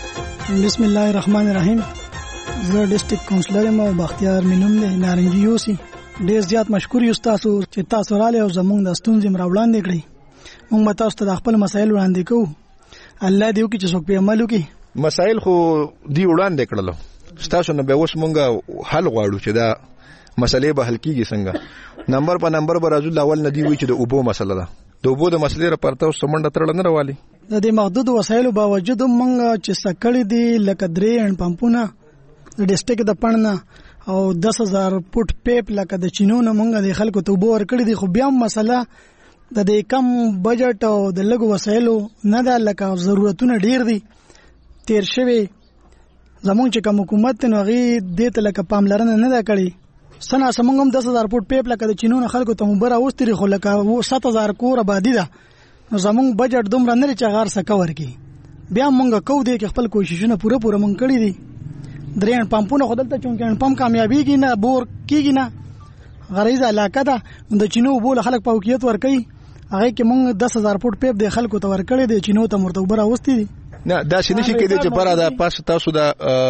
بسم الله الرحمن الرحیم. زه ډیسټریکټ کونسلر یم او بختیار مینوم دی نارنجي یوسی. ډیر زیات مشکور یو تاسو چې تاسو رااله او زمونږ د ستونزې مراوړاندې کړې. موږ تاسو ته خپل مسایل وړاندې کوو. الله دې وکړي چې څوک په عمل وکړي. مسایل خو دی وړاندې کړلو تاسو نه به اوس مونږه حل غواړو چې دا مسلې به حل کیږي څنګه. نمبر په نمبر به راځو. اول ندی وی چې د اوبو مسله ده. د اوبو د مسلې لپاره تاسو سمونډه ترل نه راوالي. د دې محدود وسایلو باوجود موږ چې سکړې دي لکه درې ان پمپونه د ډیسټریکټ د پړنه او دس هزار فوټ پیپ لکه د چینو نه موږ د خلکو ته اوبو ورکړې دي. خو بیا مسله د دې کم بجټ او د لګو وسایلو نه ده لکه ضرورتونه ډیر دي تیر شوی. زمونږ چې کوم حکومت نو غي دې ته لکه پاملرنه نه ده کړې. سنا سمونږ هم دس هزار فوټ پیپ لکه د چینو نه خلکو ته مبره اوستري خو لکه سات هزار کور آبادی ده. نو زمونږ بجټ دومره نه چې غار سکه ورکی. بیا مونږ کو دې کې خپل کوششونه پوره پوره مونږ کړی دي. درې پمپونه خدلته چونکه پمپ کامیابیږي نه بور کیږي نه غریزه علاقه ده. د چینو بول خلک پاوکیت ورکي هغه کې مونږ دس هزار فوټ پیپ د خلکو ته ورکړی دي. چینو ته مرتبه راوستي دي. نه دا شنه شي کېدی چې بره دا پاس تاسو دا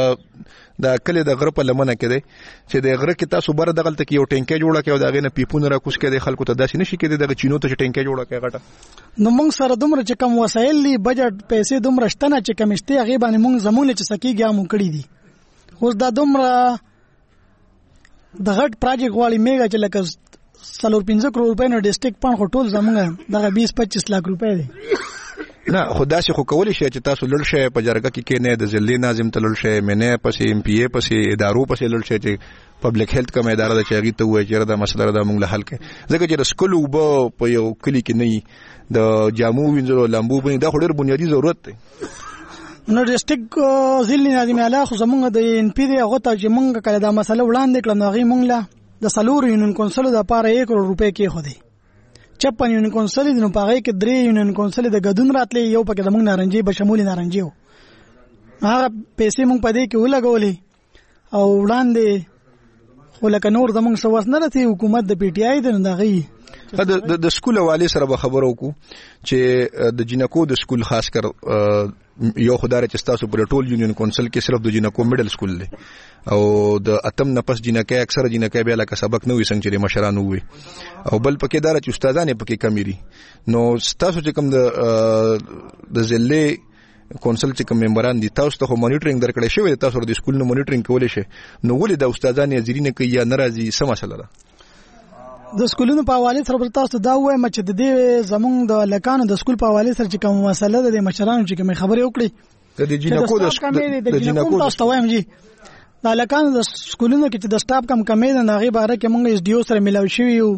دا کله د غره په لمنه کې دی چې د غره کې تاسو بره دغه ته کې یو ټینکې جوړه کې او دا غینه پیپونه را کوس کې د خلکو ته دا شنه شي کېدی د چینو ته ټینکې جوړه کې غټه. نو مونږ سره دومره چې کم وسایل دي بجټ پیسې دومره شته نه چې کمشته هغه باندې مونږ زمونه چې سکیږي مو کړی دي. اوس دا دومره د غټ پروجیکټ والی میگا چې لکه څلور پنځه کروڑ روپے نو ډیسټریکټ پان هټول زمونږ دغه بیس پچیس لک روپے دي. نه خدا شي خو کولی شي چې تاسو لړ شي په جرګه کې کې نه د ضلع ناظم تلل شي منه پسې ایم پی ای پسې ادارو پسې لړ شي چې پبلک هیلث کوم اداره د چاغي ته وایي چې دا مسله دا موږ له حل کې ځکه چې د سکول وب په یو کلی کې نه د جامو وینځلو لامبو باندې دا ډېر بنیادی ضرورت دی. نو ډیسټریکټ ضلع ناظم اعلی خو زمونږ د ان پی دی هغه ته چې موږ کله دا مسله وړاندې کړو نو هغه موږ له د سلور یونین کونسل د لپاره یک کروڑ روپے کې خو دی. چپن یونین کونسل د نو پاره کې درې یونین کونسل د غدون راتلې یو پکې د موږ نارنجي به شمول نارنجي وو. هغه پیسې موږ پدې کې ولګولې او وړاندې خو لکه نور زموږ سواس نه راته حکومت د پی ټی آی د دغه د د سکول والي سره به خبرو کو چې د جنکو د سکول خاص کر یو خدای چې تاسو پر ټول یونین کونسل کې صرف د جنکو میډل سکول دی او د اتم نفس جنکه اکثر جنکه به لکه سبق نه وي څنګه چې مشرانو وي او بل پکې دار چې استادانه پکې کمیري. نو تاسو چې کوم د د ضلع کونسل چې کوم ممبران دي تاسو ته مانیټرینګ درکړی شوی تاسو د سکول نو مانیټرینګ کولای شي نو ولې د استادانه زیرینه کوي یا ناراضي سم مسله ده. د سکولونو په حواله سره تاسو دا وایم چې د دې زمونږ د لکانو د سکول په حواله سره چې کوم مسله ده د مشرانو چې کوم خبرې وکړي د جنکو د جنکو تاسو وایم جی د لکانو د سکولونو کې چې د سټاف کم کمې نه غي باره کې موږ اس ډي او سره ملاوي شوی یو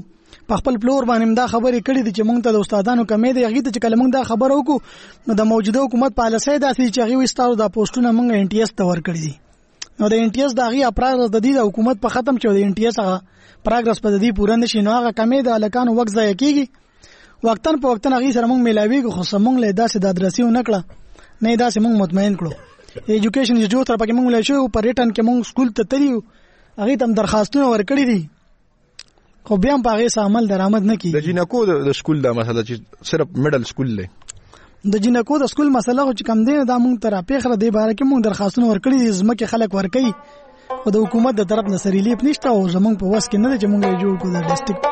په خپل پلور باندې دا خبرې کړې دي چې موږ ته د استادانو کمې دي. هغه ته چې کله موږ دا خبر وکړو نو د موجوده حکومت پالیسۍ داسې چې هغه وستاو د پوسټونه موږ ان ټي ایس ته ورکړي دي. نو د ان ټي ایس د هغه پراګرس د دې د حکومت په ختم شو د ان ټي ایس هغه پراګرس په دې پوره نشي نو هغه کمې د الکانو وخت ځای کیږي. وختن په وختن هغه سره موږ ملاویږو خو سمون له داسې د ادرسي ونکړه نه داسې موږ مطمئن کړو. ایجوکیشن جو تر پکې موږ له شو په ریټن کې موږ سکول ته تریو هغه تم درخواستونه ورکړي دي خو بیا په هغه عمل درآمد نه کیږي. د جنکو د سکول د مسله چې صرف میډل سکول لې د جنکو د سکول مسله چې کم دی دا موږ تر اپیخره دی باره کې موږ درخواستونه ورکړي دي زمکه خلک ورکړي خو د حکومت د طرف نه سریلیف نشته او زمونږ په واس کې نه دی چې موږ یې جوړ کړو د ډیسټریکټ.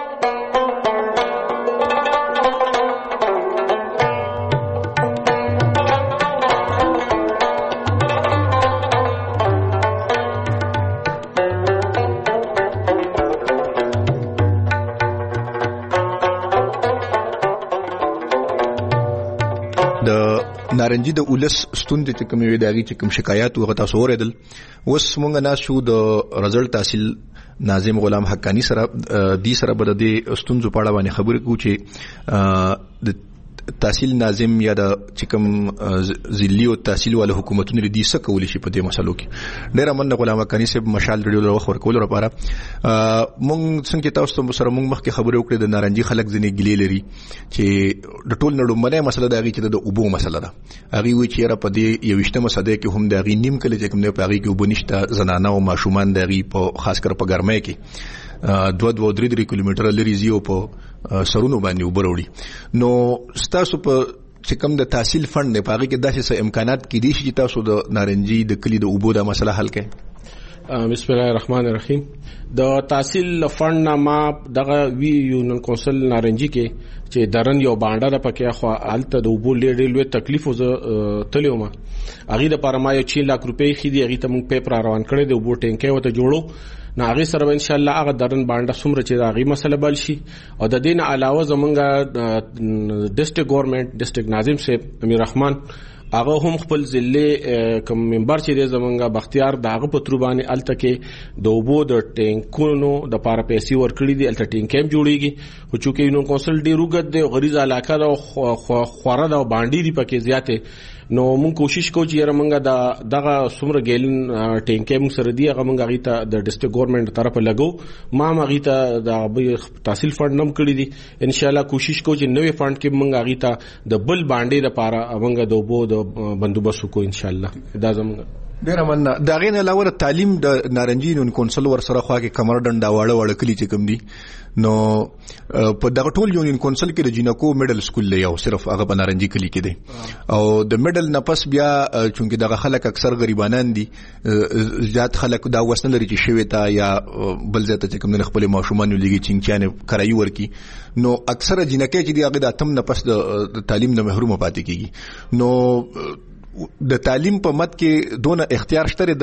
نارنجي د ولس ستوندې چې کومې وي داږي چې کوم شکایات وغه تاسو اوریدل اوس مونږ نه شو د رزلټ تحصیل ناظم غلام حقانی سره د سره بد د ستونزو په اړه باندې خبرې کوو چې د تحصیل ناظم یا د چکم ضلعي او تحصیل ول حکومتونو لري څه کول شي په دې مسلو کې. ډېر من غلام حقانی صاحب مشال ریډیو له خبر کول لپاره مونږ څنګه تاسو سره مونږ مخکې خبرې وکړې د نارنجي خلک ځنې ګلې لري چې د ټول نړۍ باندې مسله دا غي چې د اوبو مسله ده. هغه وی چې را په دې یوشتمه صده کې هم د غي نیم کله چې کوم نه په هغه کې وبنشته زنانه او ماشومان د غي په خاص کر په ګرمۍ کې دوه دوه درې درې کیلومتره لري زیو په سرونو باندې وبروړي. نو ستاسو په چې کوم د تحصیل فند نه پاره کې داسې امکانات کې دي چې تاسو د نارنجي د کلی د اوبو د مسله حل کړئ. بسم الله الرحمن الرحیم. د تحصیل فند نه ما دغه وی یونین کونسل نارنجي کې چې درن یو باندې د پکې خو الته د اوبو لري لوی تکلیف وز تلیوم هغه د پاره ما یو چھ لک روپۍ خېدي هغه ته مونږ پیپر روان کړی د اوبو ټینکې وته جوړو نو هغه سره ان شاء الله هغه درن باندې سمره چې هغه مسله بل شي. او د دین علاوه زمونږ ډیسټریکټ ګورنمنت ډیسټریکټ ناظم صاحب امیر رحمان هغه هم خپل ضلع کوم منبر چې زمونږ بختیار دغه پتروبانی الته کې د اوبو د ټینکونو د پاره پیسې ورکړي دي الته ټینکم جوړیږي خو چې یونین کونسل ډیر وګد دی غریزه علاقه دا خوره دا باندې دی پکې زیاته نو مونږ کوشش کوو چې یره مونږه د دغه سمره ګیلن ټینکم سره دی هغه مونږه غیته د ډیسټریکټ ګورنمنت طرفه لګو ما مغیته د تحصیل فند نم کړی دي ان شاء الله کوشش کوو چې نوې فند کې مونږه غیته د بل باندې لپاره مونږه د اوبو د بندوبست کو ان شاء الله دا زموږ ډیر مننه. دا غین علاوه تعلیم د نارنجي نون کونسل ور سره خوا کې کمر ډنډا واړه واړه کلی چې کوم دي نو په دغه ټول یونین کونسل کې د جنکو میډل سکول دی او صرف هغه په نارنجي کلی کې دی او د میډل نه پس بیا چونکه دغه خلک اکثر غریبانان دي زیات خلک دا وسنه لري چې شوي تا یا بل ځای ته کوم نه خپل ماشومان لګي چینچانه کرایي ورکی نو اکثر جنکې چې دی هغه د اتم نه پس د تعلیم نه محروم پاتې کیږي. نو د تعلیم په مت کې دونه اختیار شته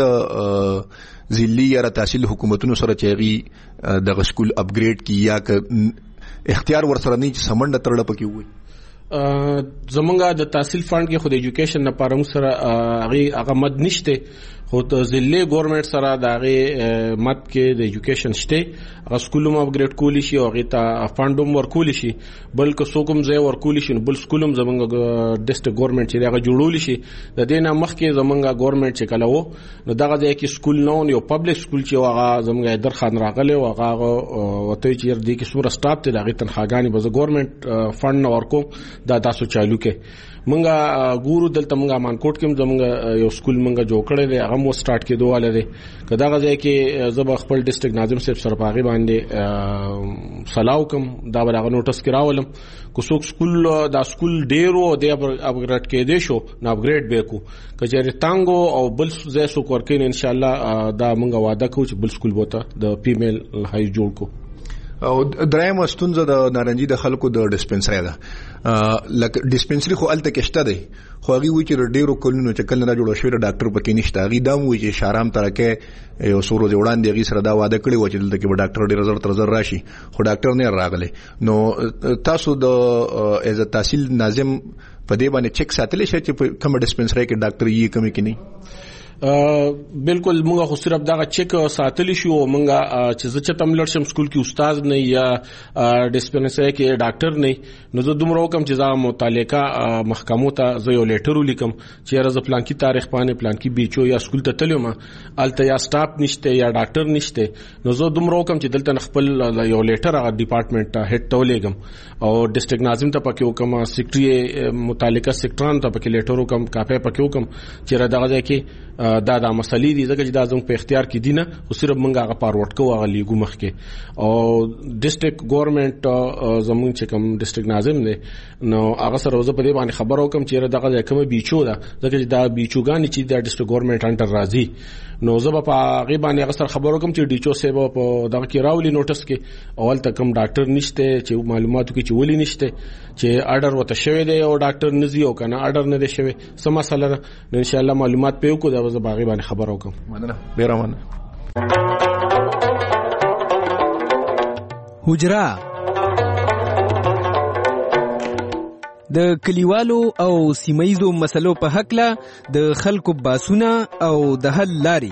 د ضلعي یا تحصیل حکومتونو سره چې د سکول اپګریډ کی یا اختیار ورسره نه چې سمند ترړه پکې وي. زمونږه د تحصیل فند کې خو د ایجوکیشن لپاره موږ سره هغه هغه مد نشته خو د ضلعي ګورنمنت سره د هغه مد کې د ایجوکیشن شته هغه سکولوم اپګریډ کولی شي او هغه ته فندوم ورکول شي بلکې څوکم ځای ورکول شي بل سکولوم زمونږ ډیسټریکټ ګورنمنت چې هغه جوړول شي د دینه مخکې زمونږ ګورنمنت چې کله وو نو دغه ځای کې سکول نو یو پبلک سکول چې هغه زمونږ درخان راغله او هغه وته چې د کې سور سټاپ ته دغه تنخواګانی به ګورنمنت فند ورکو دا تاسو چالو کې مونږه ګورو دلته مونږه مانکوټ کې زمونږ یو سکول مونږه جوړ کړی دی هغه مو سٹارټ کېدو واله دی کدا غځای کې زب خپل ډیسټریکټ ناظم صاحب سره پاغي باندې سلاو کوم دا ورغه نوټس کراولم کو څوک سکول دا سکول ډیرو دی اپګریډ کېدې شو نو اپګریډ به کو کچېری تانګو او بل ځای سو ورکین ان شاء الله دا مونږه وعده کوو چې بل سکول بوته د فیمیل هاي جوړ کو. او دریم ستونزه د نارنجي د خلکو د ډیسپنسری ده لکه ډیسپنسری خو الته کېشته دی خو هغه وی چې ډیرو کلونو چې کله نه جوړ شوی ډاکټر پکې نشته هغه دام وی چې شارام ترکه یو سورو دی وړاندې هغه سره دا وعده کړی و چې دلته کې ډاکټر ډیر زر تر زر راشي خو ډاکټر نه راغلی نو تاسو د از تحصیل ناظم په دې باندې چک ساتلی شي چې کوم ډیسپنسری کې ډاکټر یې کمی کې نه بالکل موږ خو صرف دا چیک ساتلی شو موږ چې زه چې تم لړشم سکول کې استاد نه یا ډسپنسری کې ډاکټر نه نو زه دومره کوم چې زه متعلقه محکمو ته زه یو لیټر ولیکم چې راز پلان کې تاریخ باندې پلان کې بیچو یا سکول ته تلم الته یا سټاف نشته یا ډاکټر نشته نو زه دومره کوم چې دلته خپل یو لیټر هغه ډپارټمنټ ته هډ ته ولېګم او ډسټریکټ ناظم ته پکې وکم سیکریټري متعلقه سیکټران ته پکې لیټر وکم کاپه پکې وکم چې را دغه ځای کې دا د مسلې دي ځکه چې دا زموږ په اختیار کې دي نه او صرف موږ هغه فارورډ کوو هغه لیګو مخ کې او ډسټریکټ ګورنمنت زموږ چې کوم ډسټریکټ ناظم دی نو هغه سره زه په دې باندې خبر وکم چې دغه ځای کوم بیچو دا ځکه چې دا بیچوګان چې د ډسټریکټ ګورنمنت انټر راځي نو زه په هغه باندې هغه سره خبر وکم چې ډیچو سیبو په دغه کې راولي نوټس کې اول ته کوم ډاکټر نشته چې معلوماتو کې چې ولي نشته چې آرډر وته شوی دی او ډاکټر نزي او کنه آرډر نه دی شوی سم مسله ان شاء الله معلومات په کو دا زه باغی باندې خبر وکم مننه ډیر مننه حجرا د کلیوالو او سیمایزو مسلو په حق له د خلکو باسونه او د حل لاري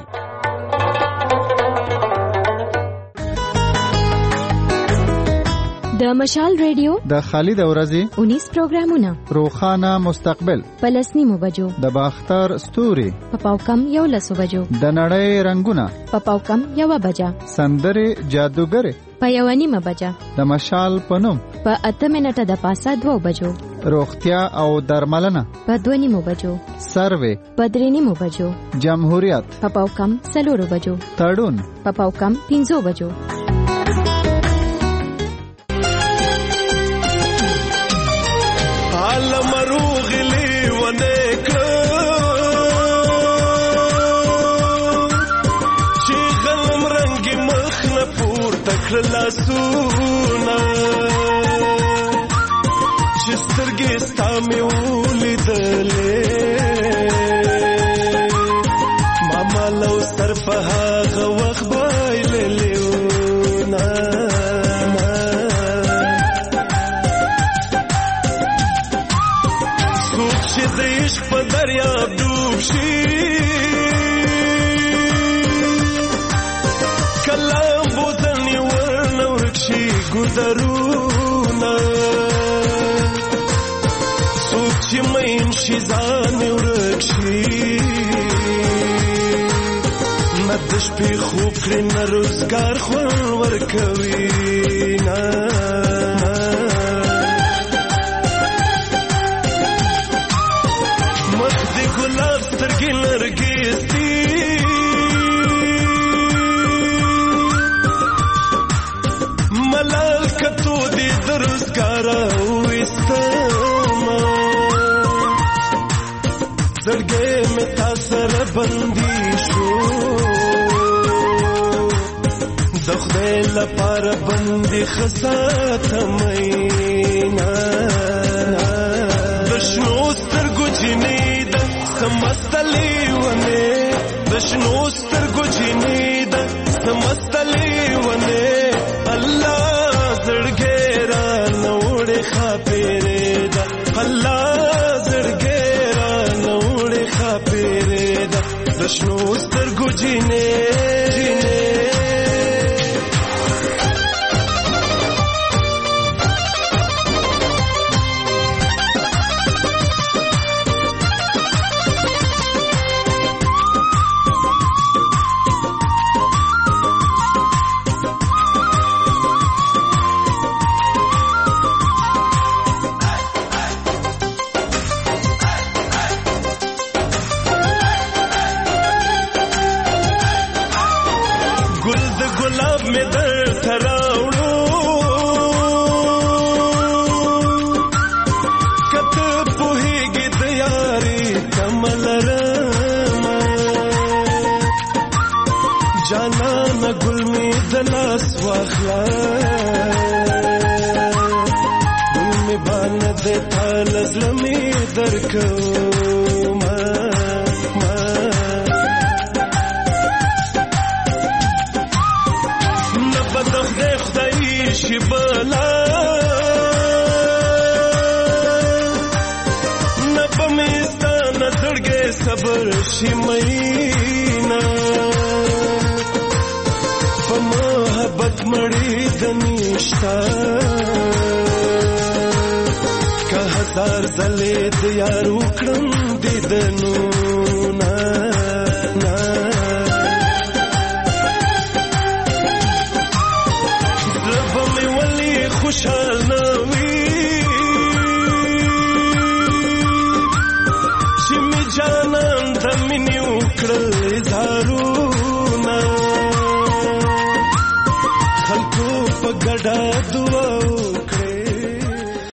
د مشال ریډیو د خالد اورزي انیس پروګرامونه روخانه مستقبل پلسنی مبجو د باختر ستوري په پاوکم یو لسو بجو د نړۍ رنگونه په پاوکم یو بجا سندره جادوګر په یو نیمه بجا د مشال پنوم په اته منټه د پاسه دوه بجو روغتیا او درملنه په دوه نیمه بجو سروې په درې نیمه بجو جمهوریت په پاوکم څلور بجو تړون په پاوکم پنځه بجو عالم روغلی ونیک چی غلم رنگی مخ نپور تکر لاسونا چی سترگی ستامی اولی دلی ماما لو سرفها غوخ بایلی لیونا د عشق په دریاب ډوب شي کلام بوتنی ورنه ورک شي ګودرونه څوک چې مین شي ځان ورک شي نه د شپې خوب کړي نه روزګار خوند ورکوي نه گلاب سترگی نرگس دی ملال کتو دی درزگارا وستما زرگے میں تاثر بندی شو دخدے لپار بندی خسات مینا دشنو سترگو جنی سمستلی ونه دشنو سترگو جینی دا سمستلی ونه اللہ زرگیرا نوڑی خاپیره دا اللہ زرگیرا نوڑی خاپیره دا دشنو سترگو جینی جینی صبر شي مې مړې د نشتا که هزار ځلې د یارو کړم دیدنونه